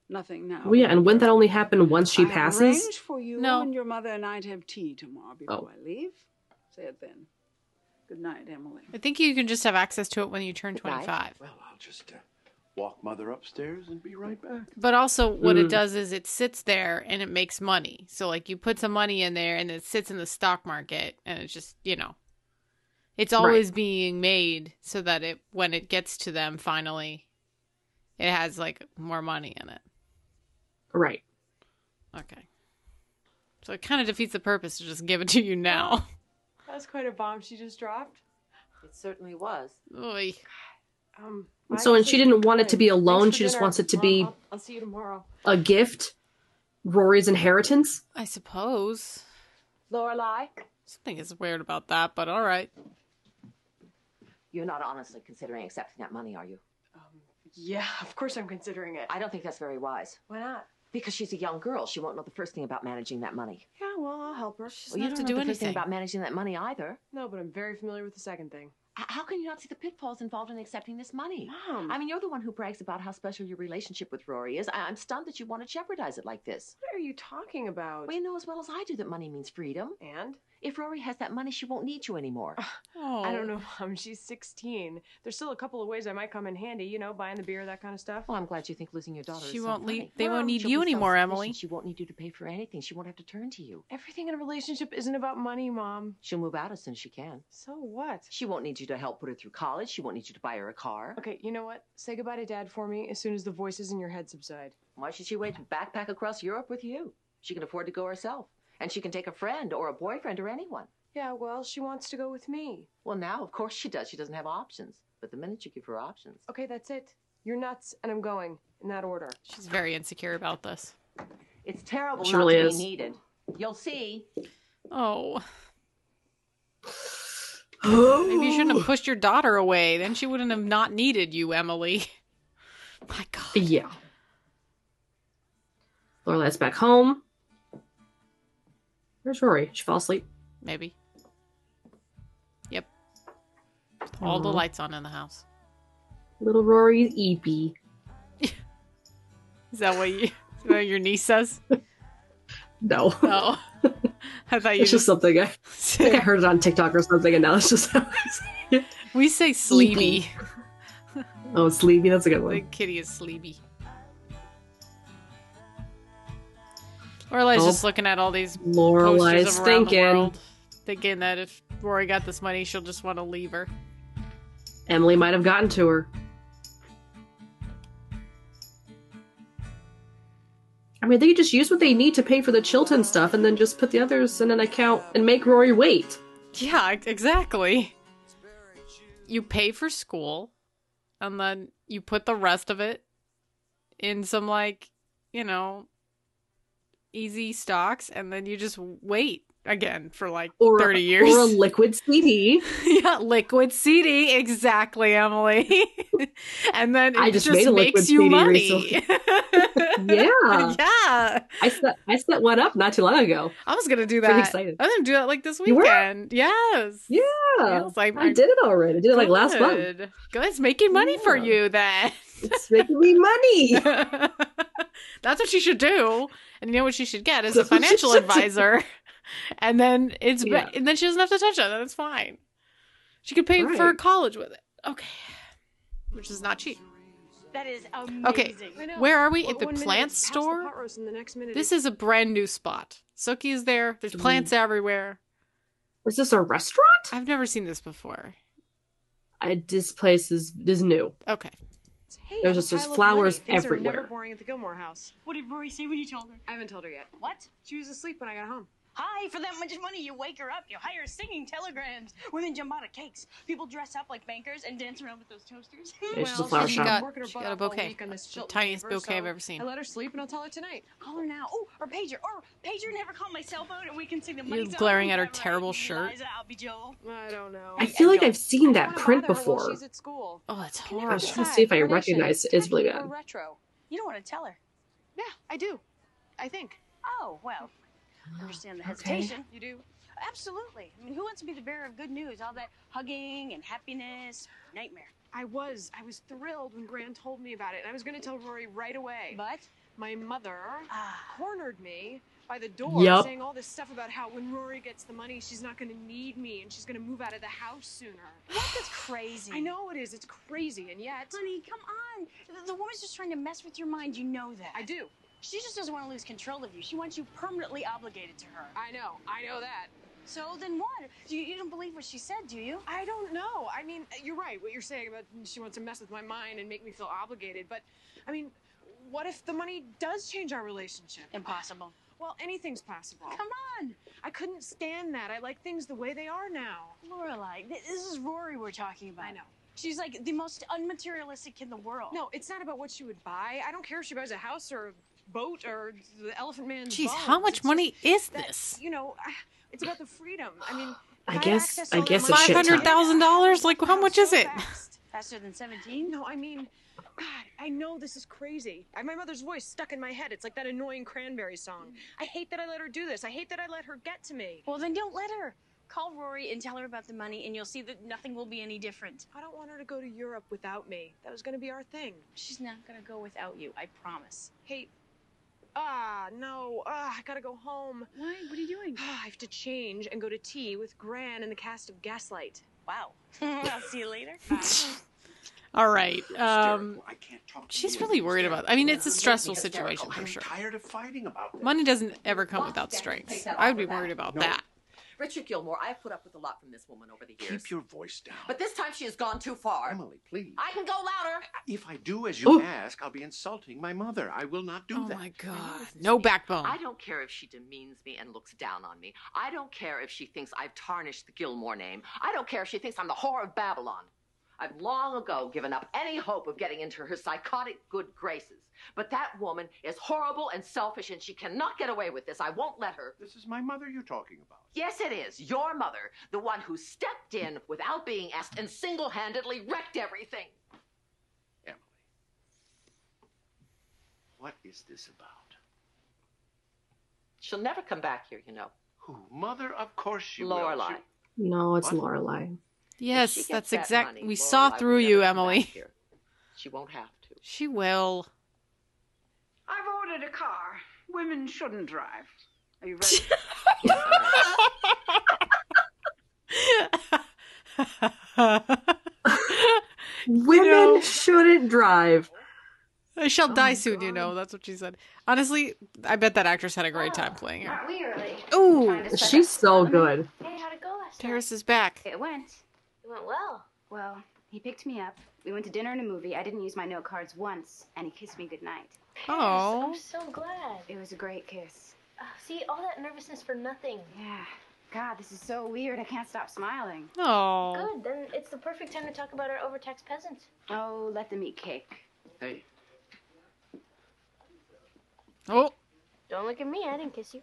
Nothing now. Well, yeah, and wouldn't that only happen once she I have passes? arranged for you No. and your mother and I to have tea tomorrow before Oh. I leave. Say it then. Good night, Emily. I think you can just have access to it when you turn Good night. twenty-five. Well, I'll just uh, walk Mother upstairs and be right back. But also what it Mm. does is it sits there and it makes money. So like you put some money in there and it sits in the stock market and it's just, you know, it's always being made so that it when it gets to them finally, it has like more money in it. Right. Okay. So it kind of defeats the purpose to just give it to you now. That's quite a bomb she just dropped. It certainly was. Oy. Um, And so, and she didn't want it to be a loan. She just wants it to be I'll, I'll see you tomorrow. a gift. Rory's inheritance. I suppose. Lorelai, Something is weird about that, but all right. you're not honestly considering accepting that money, are you? Yeah, of course I'm considering it. I don't think that's very wise. Why not? Because she's a young girl. She won't know the first thing about managing that money. Yeah, well, I'll help her. Well, doesn't you have don't to know do the first thing anything. about managing that money either. No, but I'm very familiar with the second thing. H- How can you not see the pitfalls involved in accepting this money? Mom. I mean, you're the one who brags about how special your relationship with Rory is. I- I'm stunned that you want to jeopardize it like this. What are you talking about? Well, you know as well as I do that money means freedom. And? If Rory has that money, she won't need you anymore. Oh. I don't know, Mom. She's sixteen. There's still a couple of ways I might come in handy, you know, buying the beer, that kind of stuff. Well, I'm glad you think losing your daughter She is won't so leave- funny. they won't need She'll you be anymore, self-sufficient. Emily. She won't need you to pay for anything. She won't have to turn to you. Everything in a relationship isn't about money, Mom. She'll move out as soon as she can. So what? She won't need you to help put her through college. She won't need you to buy her a car. Okay, you know what? Say goodbye to Dad for me as soon as the voices in your head subside. Why should she wait to backpack across Europe with you? She can afford to go herself. And she can take a friend or a boyfriend or anyone. Yeah, well, she wants to go with me. Well, now, of course she does. She doesn't have options. But the minute you give her options... Okay, that's it. You're nuts, and I'm going. In that order. She's very insecure about this. It's terrible She not really to is. be needed. You'll see. Oh. Maybe you shouldn't have pushed your daughter away. Then she wouldn't have not needed you, Emily. My God. Yeah. Lorelai's back home. Where's Rory? She fall asleep. Maybe. Yep. With all the Aw. lights on in the house. Little Rory's eepy. Is that what, you, is that what your niece says? No. Oh. I thought you It's just something I, I think I heard it on TikTok or something, and now it's just how I say it. We say sleepy. Oh, sleepy. That's a good The one. kitty is sleepy. Lorelai's Oh. just looking at all these Lorelai's posters of around the thinking. world, thinking that if Rory got this money, she'll just want to leave her. Emily might have gotten to her. I mean, they could just use what they need to pay for the Chilton stuff and then just put the others in an account and make Rory wait. Yeah, ex- exactly. You pay for school, and then you put the rest of it in some, like, you know, easy stocks, and then you just wait again for like Or, thirty years. Or a liquid C D. Yeah, liquid C D, exactly, Emily. And then it I just, just made a makes liquid you C D money. recently. Yeah. Yeah. I set I set one up not too long ago. I was gonna do Pretty that. excited. I was gonna do that like this You were? weekend. Yes. Yeah. Yes, I, I did it already. I did it like last month. Good. Good. It's making money for you then. It's making me money. That's what she should do. And you know what she should get is a That's what she financial should do. advisor. And then it's be- Yeah. and then she doesn't have to touch it. Then it's fine. She could pay for Right. college with it. Okay. Which is not cheap. That is amazing. Okay. I know. Where are we? One- At the one minute plant it's past the store? pot roast, and the next minute This it's- is a brand new spot. Suki is there. There's plants everywhere. Is this a restaurant? I've never seen this before. I, this place is is new. Okay. Hey, There's I just have a there's pile of flowers money. Things are everywhere. never boring at the Gilmore house. What did Rory say when you told her? I haven't told her yet. What? She was asleep when I got home. Hi, for that much money, you wake her up. You hire singing telegrams. Women jump out of cakes. People dress up like bankers and dance around with those toasters. It's just a flower she shop. got- Working her she butt got a off all bouquet. week on this The Chilton tiniest paper, bouquet I've so ever seen. I let her sleep, and I'll tell her tonight. Call her now. Oh, or pager. Or pager, never call my cell phone, and we can sing the money You're song. glaring at her Right, terrible right. shirt. Eliza, I'll be Joel. I don't know. I feel like I've seen I that don't wanna print bother her while before. She's at school. Oh, that's Can never I was horrible. trying to decide. see if I Carnation, recognize it. It's really tacky or bad. retro. You don't want to tell her. Yeah, I do. I think. Oh, well. Understand the hesitation. You do? Absolutely. I mean, who wants to be the bearer of good news? All that hugging and happiness. Nightmare. I was. I was thrilled when Gran told me about it, and I was going to tell Rory right away. But? My mother cornered me by the door, Yep. saying all this stuff about how when Rory gets the money, she's not going to need me, and she's going to move out of the house sooner. What? That's crazy. I know it is. It's crazy, and yet... Honey, come on. The, the woman's just trying to mess with your mind. You know that. I do. She just doesn't want to lose control of you. She wants you permanently obligated to her. I know. I know that. So then what? You, you don't believe what she said, do you? I don't know. I mean, you're right, what you're saying about she wants to mess with my mind and make me feel obligated. But, I mean, what if the money does change our relationship? Impossible. Well, anything's possible. Come on. I couldn't stand that. I like things the way they are now. Lorelai, th- this is Rory we're talking about. I know. She's like the most unmaterialistic kid in the world. No, it's not about what she would buy. I don't care if she buys a house or a boat or the Elephant Man's Jeez, bones. how much It's money just is that, this? You know, I- it's about the freedom. I mean, I if guess- had access to I all that guess a money- shit ton. five hundred thousand dollars? Like, how much is it? Fast. Faster than seventeen? No, I mean, God, I know this is crazy. I have my mother's voice stuck in my head. It's like that annoying Cranberry song. I hate that I let her do this. I hate that I let her get to me. Well, then don't let her. Call Rory and tell her about the money, and you'll see that nothing will be any different. I don't want her to go to Europe without me. That was going to be our thing. She's not gonna go without you, I promise. Hey, ah, no. Ah, I gotta go home. Why? What are you doing? Ah, I have to change and go to tea with Gran and the cast of Gaslight. Wow. I'll see you later. All right. Um, I can't talk to she's you. really worried about. I mean, it's a stressful Hysterical. situation for I'm sure. tired of fighting about this. Money doesn't ever come without strings. I would be worried about No. that. Richard Gilmore, I've put up with a lot from this woman over the years. Keep your voice down. But this time she has gone too far. Emily, please. I can go louder. If I do as you ask, I'll be insulting my mother. I will not do Oh that. my God. No backbone. I don't care if she demeans me and looks down on me. I don't care if she thinks I've tarnished the Gilmore name. I don't care if she thinks I'm the whore of Babylon. I've long ago given up any hope of getting into her psychotic good graces. But that woman is horrible and selfish, and she cannot get away with this. I won't let her. This is my mother you're talking about. Yes, it is. Your mother, the one who stepped in without being asked and single-handedly wrecked everything. Emily, what is this about? She'll never come back here, you know. Who? Mother? Of course she Lorelai. will. No, it's What? Lorelai. Yes, If she that's gets that exact. money, We Lorelai saw will through never you, come back Emily. here. She won't have to. She will. I've ordered a car. Women shouldn't drive. Are you ready? Women know- shouldn't drive. I shall die soon, you know. That's what she said. Honestly, I bet that actress had a great time playing her. Aren't we early? Ooh, She's so good. Hey, how'd it go last night? Terrace is back. It went. It went well. Well, he picked me up. We went to dinner and a movie. I didn't use my note cards once, and he kissed me goodnight. Oh. I'm so glad. It was a great kiss. Uh, see, all that nervousness for nothing. Yeah. God, this is so weird. I can't stop smiling. Oh. Good, then it's the perfect time to talk about our overtaxed peasants. Oh, let them eat cake. Hey, Oh, Don't look at me, I didn't kiss you.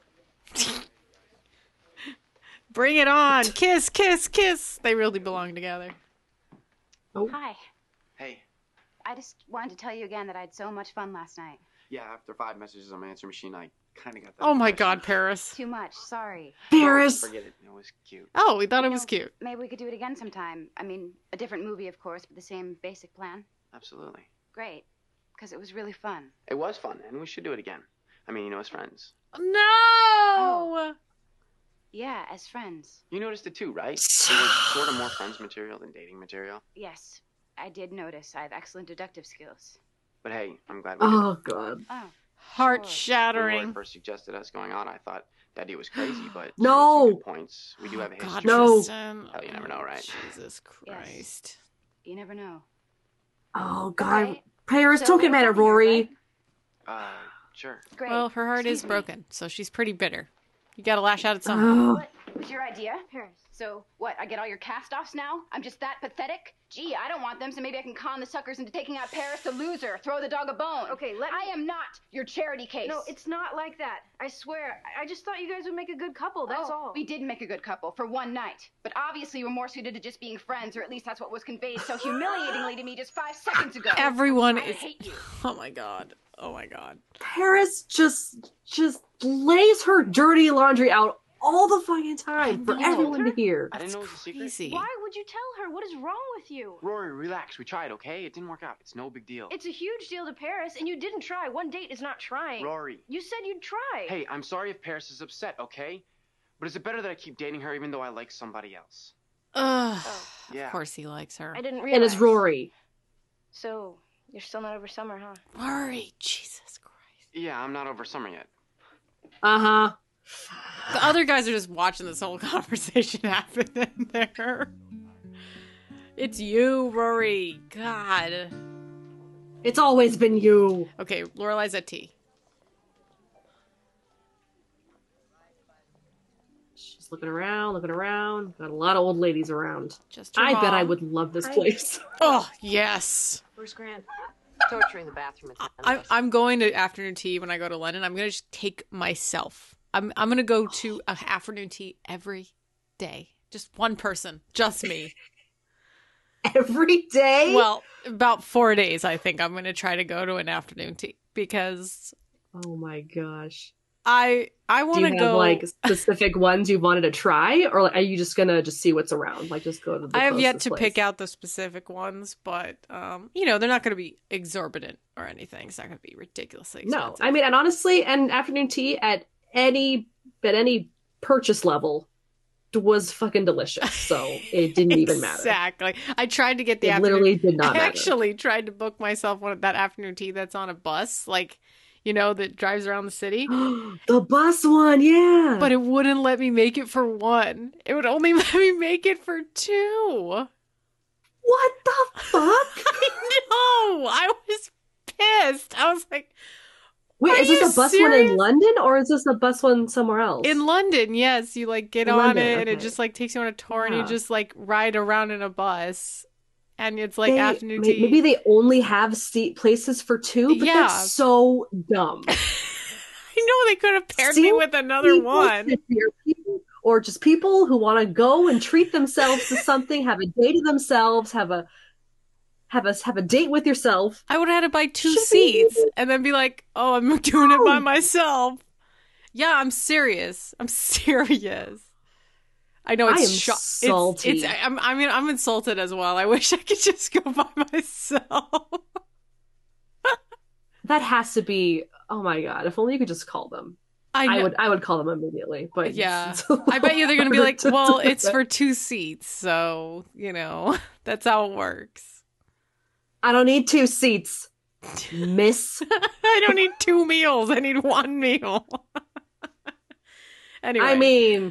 bring it on. Kiss, kiss, kiss. They really belong together. Oh. Hi. hey. I just wanted to tell you again that I had so much fun last night. Yeah, after five messages on my answer machine, I kind of got that. Oh my impression. God, Paris. Too much. Sorry. Paris. Forget it. It was cute. Oh, we thought You it was know, cute. Maybe we could do it again sometime. I mean, a different movie, of course, but the same basic plan. Absolutely. Great. Because it was really fun. It was fun, and we should do it again. I mean, you know, as friends. No. Yeah, as friends. You noticed it too, right? It was sort of more friends material than dating material. Yes, I did notice. I have excellent deductive skills. But hey, I'm glad we Oh, God. Oh. Heart did. When shattering. Rory first suggested us going out, I thought the idea was crazy, but No. some good points. We do have a history. God, No. Tristan. Hell, you never know, right? Jesus Christ. You never know. Oh, God. Okay. Paris, So don't get we're mad at done here, Rory. right? Uh, sure. Great. Well, her heart Excuse is me. broken, so she's pretty bitter. You gotta lash out at someone. Oh. What was your idea? Paris. So, what, I get all your cast-offs now? I'm just that pathetic? Gee, I don't want them, so maybe I can con the suckers into taking out Paris the loser, throw the dog a bone. Okay, let me... I am not your charity case. No, it's not like that. I swear. I I just thought you guys would make a good couple, that's Oh, all. We did make a good couple for one night. But obviously you were more suited to just being friends, or at least that's what was conveyed so humiliatingly to me just five seconds ago. Everyone I is. hate you. Oh my God. Oh my God. Paris just just lays her dirty laundry out all the fucking time for everyone to hear. I didn't know it was a secret. Crazy. Why would you tell her? What is wrong with you? Rory, relax. We tried, okay? It didn't work out. It's no big deal. It's a huge deal to Paris, and you didn't try. One date is not trying. Rory. You said you'd try. Hey, I'm sorry if Paris is upset, okay? But is it better that I keep dating her even though I like somebody else? Ugh. Oh. Yeah. Of course he likes her. I didn't And realize. it's Rory. So, you're still not over summer, huh? Rory, Jesus Christ. Yeah, I'm not over summer yet. Uh-huh. The other guys are just watching this whole conversation happen in there. It's you, Rory. God. It's always been you. Okay, Lorelai's at tea. She's looking around, looking around. Got a lot of old ladies around. Just her I bet I mom. would love this place. Oh, yes. Where's Grant? Torturing the bathroom attendant. I'm, I'm going to afternoon tea when I go to London. I'm going to just take myself. I'm, I'm going to go to an afternoon tea every day. Just one person. Just me. Every day? Well, about four days, I think I'm going to try to go to an afternoon tea because Oh my gosh. I I Do want you to have go. like specific ones you wanted to try, or like, are you just gonna just see what's around? Like just go to the I have yet closest to place? pick out the specific ones, but um, you know, they're not going to be exorbitant or anything. It's not going to be ridiculously expensive. No, I mean, and honestly, and afternoon tea at any at any purchase level was fucking delicious. So it didn't even matter. Exactly. I tried to get the It afternoon. literally did not I matter. actually tried to book myself one of that afternoon tea that's on a bus, like, you know, that drives around the city. The bus one, yeah. But it wouldn't let me make it for one. It would only let me make it for two. What the fuck? I know. I was pissed. I was like, Wait, Are is this you a bus one serious? in London, or is this a bus one somewhere else? in London, yes, you like get In on London, it and it okay. just like takes you on a tour and you Yeah. just like ride around in a bus. And it's like They- afternoon may- tea. Maybe they only have seat places for two, but Yeah. that's so dumb. I know they could have paired me See, with another people one. sit here, people- or just people who want to go and treat themselves to something, have a day to themselves, have a have a have a date with yourself. I would have had to buy two seats and then be like, oh, I'm doing it by myself. Yeah, I'm serious. I'm serious. I know it's I am sho- salty. It's, it's I'm, I mean, I'm insulted as well. I wish I could just go by myself. That has to be. Oh my god! If only you could just call them. I, I know- would. I would call them immediately. But Yeah. it's a I bet you they're going to be harder like, to well, do it's that. for two seats. So, you know, that's how it works. I don't need two seats, miss. I don't need two meals. I need one meal. Anyway. I mean,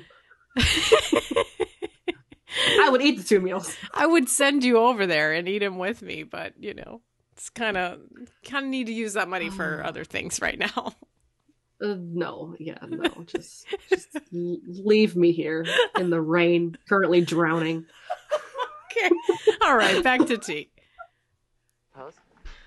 I would eat the two meals. I would send you over there and eat them with me, but you know, it's kind of kind of need to use that money for other things right now. Uh, no, yeah, no, just just l- leave me here in the rain, currently drowning. Okay, all right, back to tea. Pose.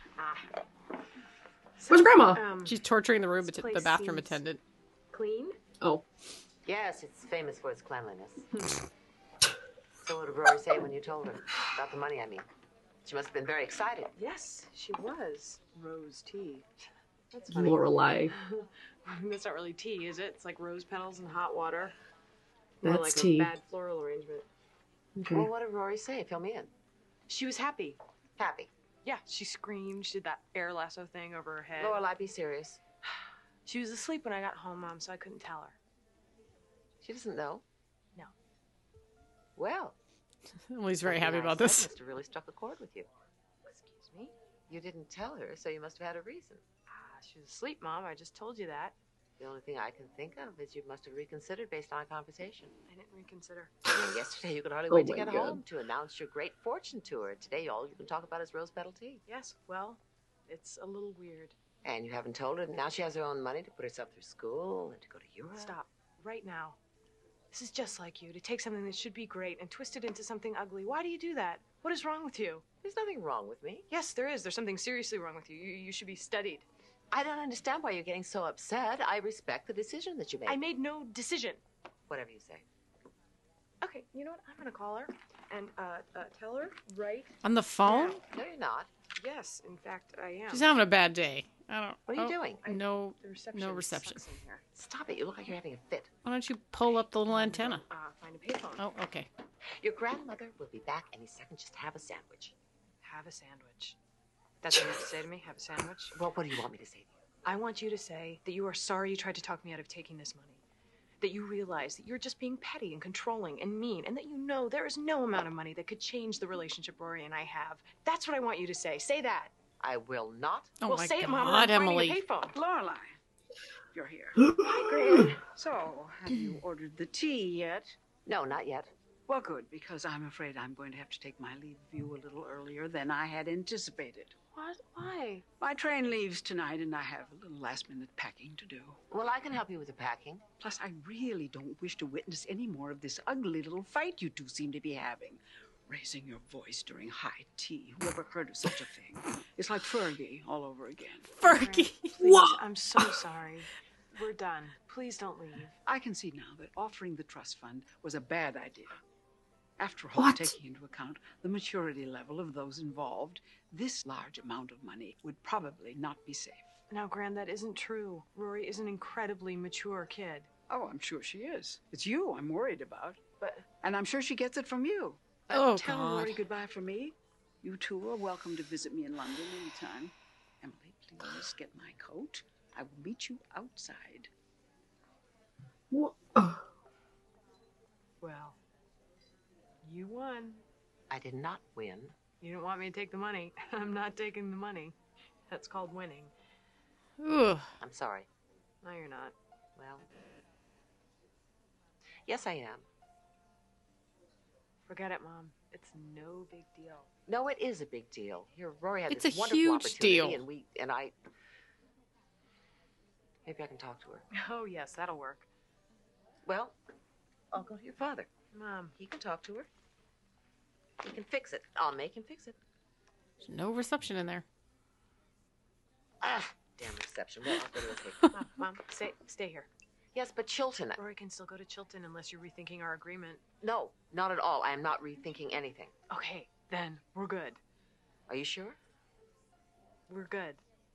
Where's Grandma? Um, She's torturing the room, this att- place the bathroom seems attendant. Clean? Oh, Yes, it's famous for its cleanliness. So what did Rory say when you told her? About the money, I mean. She must have been very excited. Yes, she was. Rose tea. That's funny. Lorelai, That's not really tea, is it? It's like rose petals and hot water. More that's like tea. a bad floral arrangement. Okay. Well, what did Rory say? Fill me in. She was happy. Happy. Yeah, she screamed. She did that air lasso thing over her head. Lorelai, be serious. She was asleep when I got home, Mom, so I couldn't tell her. She doesn't know. No. Well. Well, he's very something happy I about said this. Must have really struck a chord with you. Excuse me? You didn't tell her, so you must have had a reason. Ah, she was asleep, Mom. I just told you that. The only thing I can think of is you must have reconsidered based on a conversation. I didn't reconsider. I mean, yesterday you could hardly Oh wait to my get God. home to announce your great fortune to her. Today all you can talk about is rose petal tea. Yes, well, it's a little weird. And you haven't told her that now she has her own money to put herself through school and to go to Europe. Stop. Right now. This is just like you, to take something that should be great and twist it into something ugly. Why do you do that? What is wrong with you? There's nothing wrong with me. Yes, there is. There's something seriously wrong with you. You, you should be studied. I don't understand why you're getting so upset. I respect the decision that you made. I made no decision. Whatever you say. Okay, you know what? I'm gonna call her and uh, uh, tell her right On the phone? No, you're not. Yes, in fact, I am. She's having a bad day. I don't. What are you oh, doing? No, The reception no reception. sucks in here. Stop it. You look like you're having a fit. Why don't you pull up the little antenna? Uh, find a payphone. Oh, okay. Your grandmother will be back any second. Just have a sandwich. Have a sandwich. That's what you have to say to me? Have a sandwich? Well, what do you want me to say to you? I want you to say that you are sorry you tried to talk me out of taking this money. That you realize that you're just being petty and controlling and mean, and that you know there is no amount of money that could change the relationship Rory and I have. That's what I want you to say. Say that. I will not. Oh well, my say God, it, Mama. I'm Emily. finding a payphone. Lorelai, you're here. Hi, Gran. So, have you ordered the tea yet? No, not yet. Well, good, because I'm afraid I'm going to have to take my leave of you a little earlier than I had anticipated. What? Why? My train leaves tonight, and I have a little last-minute packing to do. Well, I can help you with the packing. Plus, I really don't wish to witness any more of this ugly little fight you two seem to be having. Raising your voice during high tea. Whoever heard of such a thing? It's like Fergie all over again. Fergie. Please, I'm so sorry. We're done. Please don't leave. I can see now that offering the trust fund was a bad idea. After all, What? taking into account the maturity level of those involved, this large amount of money would probably not be safe. Now, Gran, that isn't true. Rory is an incredibly mature kid. Oh, I'm sure she is. It's you I'm worried about. But And I'm sure she gets it from you. Oh, Tell God. Rory goodbye from me. You two are welcome to visit me in London anytime. Emily, please get my coat. I will meet you outside. Wha- oh. Well, you won. I did not win. You don't want me to take the money. I'm not taking the money. That's called winning. Ooh. I'm sorry. No, you're not. Well, yes, I am. Forget it, Mom. It's no big deal. No, it is a big deal. Here, Rory had It's this a wonderful huge opportunity, deal. and we and I. Maybe I can talk to her. Oh, yes, that'll work. Well, I'll go to your father. Mom. He can talk to her. He can fix it. I'll make him fix it. There's no reception in there. Ah, damn reception. Well, I'll go to her. Mom, Mom, stay, stay here. Yes, but Chilton. Rory can still go to Chilton unless you're rethinking our agreement. No, not at all. I am not rethinking anything. Okay, then we're good. Are you sure? We're good.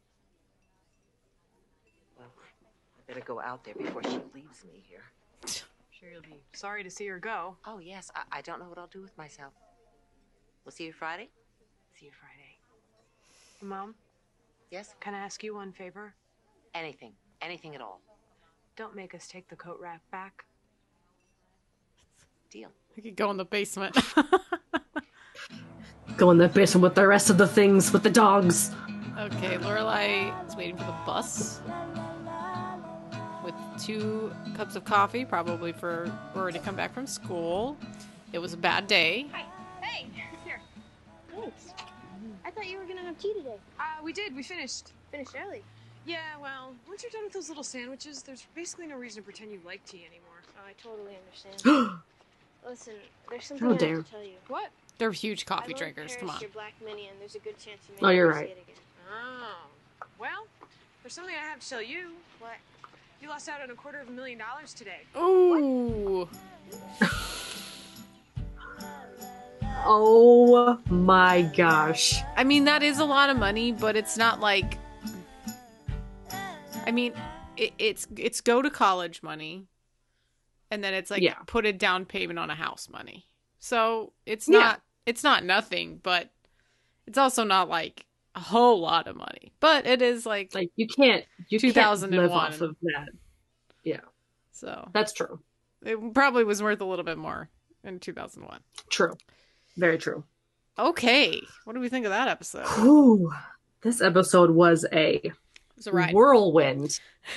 Well, I better go out there before she leaves me here. Sure, you'll be sorry to see her go. Oh, yes. I, I don't know what I'll do with myself. We'll see you Friday? See you Friday. Mom? Yes? Can I ask you one favor? Anything. Anything at all. Don't make us take the coat rack back. Deal. We could go in the basement. Go in the basement with the rest of the things, with the dogs. Okay, Lorelai is waiting for the bus with two cups of coffee, probably for Rory to come back from school. It was a bad day. Hi. Hey. Here. Thanks. I thought you were gonna have tea today. Uh, we did. We finished. Finished early. Yeah, well, once you're done with those little sandwiches, there's basically no reason to pretend you like tea anymore. Oh, I totally understand. Listen, there's something How I dare. have to tell you. What? They're huge coffee I loaned drinkers. Paris Come on. your black mini, and there's a good chance you Oh, may you're never right. see it again. Oh. Well, there's something I have to tell you. What? You lost out on a quarter of a million dollars today. Ooh. Oh my gosh. I mean, that is a lot of money, but it's not like. I mean, it, it's it's go to college money, and then it's like Yeah. put a down payment on a house money. So it's Yeah. not it's not nothing, but it's also not like a whole lot of money. But it is like Like you can't you two thousand can't live one. off of that. Yeah, So that's true. it probably was worth a little bit more in two thousand one. True. Very true. Okay, what do we think of that episode? Whew. This episode was a It was a ride. whirlwind.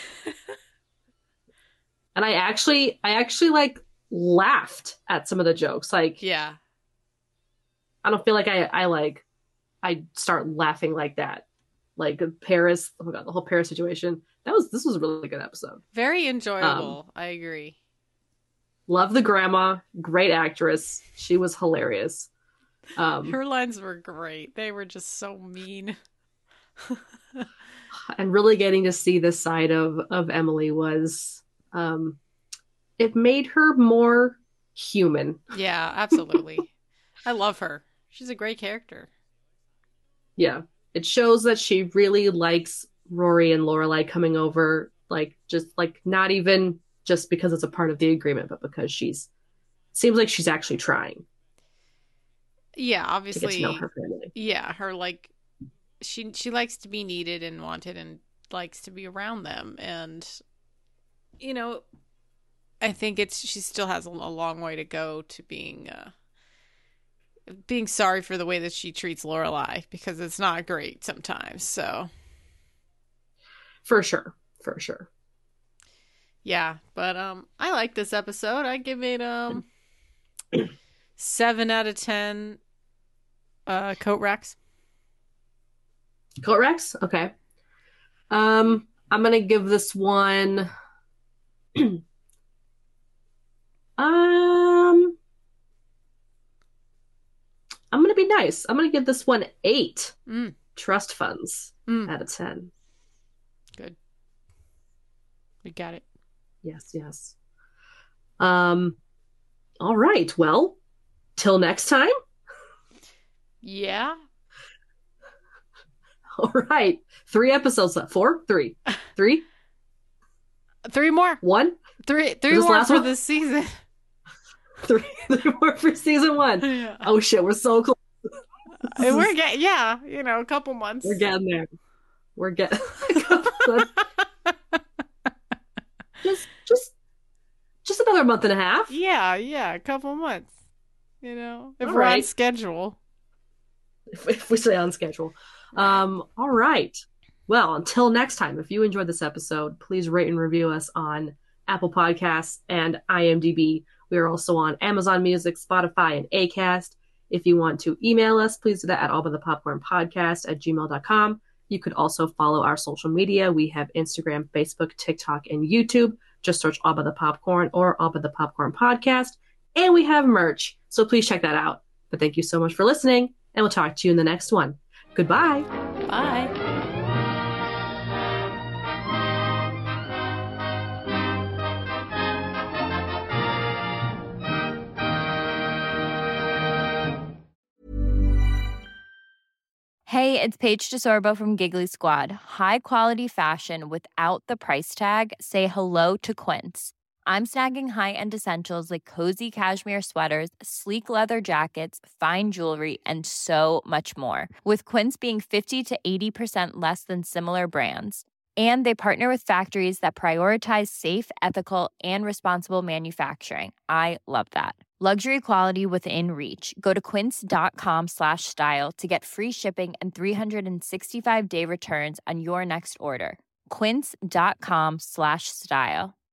And I actually I actually like laughed at some of the jokes. Like Yeah. I don't feel like I I like I start laughing like that. Like Paris, oh my god, the whole Paris situation. That was this was a really good episode. Very enjoyable. Um, I agree. Love the grandma, great actress. She was hilarious. Um Her lines were great. They were just so mean. and really getting to see this side of of Emily was um it made her more human. Yeah, absolutely. I love her. She's a great character. Yeah. It shows that she really likes Rory and Lorelai coming over, like just like not even just because it's a part of the agreement, but because she's seems like she's actually trying. Yeah, obviously. To get to know her family. Yeah, her like she she likes to be needed and wanted and likes to be around them, and you know, I think it's she still has a, a long way to go to being uh, being sorry for the way that she treats Lorelai, because it's not great sometimes. So for sure, for sure. Yeah, but um, I like this episode. I give it um seven out of ten. Uh, coat racks. Coat racks? Okay. Um, I'm gonna give this one. um, I'm gonna be nice. I'm gonna give this one eight mm. trust funds mm. out of ten. Good. We got it. Yes, yes. Um. All right. Well, till next time. Yeah. All right. Three episodes left. Four? Three. Three? Three more. One? Three three more for one? This season. Three, three more for season one. Yeah. Oh shit, we're so close. And we're getting yeah, you know, a couple months. We're getting there. We're getting just just just another month and a half. Yeah, yeah, a couple months. You know. If All we're right. on schedule. If, if we stay on schedule. Right. Um, all right. Well, until next time, if you enjoyed this episode, please rate and review us on Apple Podcasts and IMDb. We are also on Amazon Music, Spotify, and Acast. If you want to email us, please do that at allbythepopcornpodcast at gmail dot com. You could also follow our social media. We have Instagram, Facebook, TikTok, and YouTube. Just search All By The Popcorn or All By The Popcorn Podcast. And we have merch, so please check that out. But thank you so much for listening, and we'll talk to you in the next one. Goodbye. Bye. Hey, it's Paige DeSorbo from Giggly Squad. High quality fashion without the price tag. Say hello to Quince. I'm snagging high-end essentials like cozy cashmere sweaters, sleek leather jackets, fine jewelry, and so much more. With Quince being fifty to eighty percent less than similar brands. And they partner with factories that prioritize safe, ethical, and responsible manufacturing. I love that. Luxury quality within reach. Go to quince.com slash style to get free shipping and three sixty-five day returns on your next order. Quince.com slash style.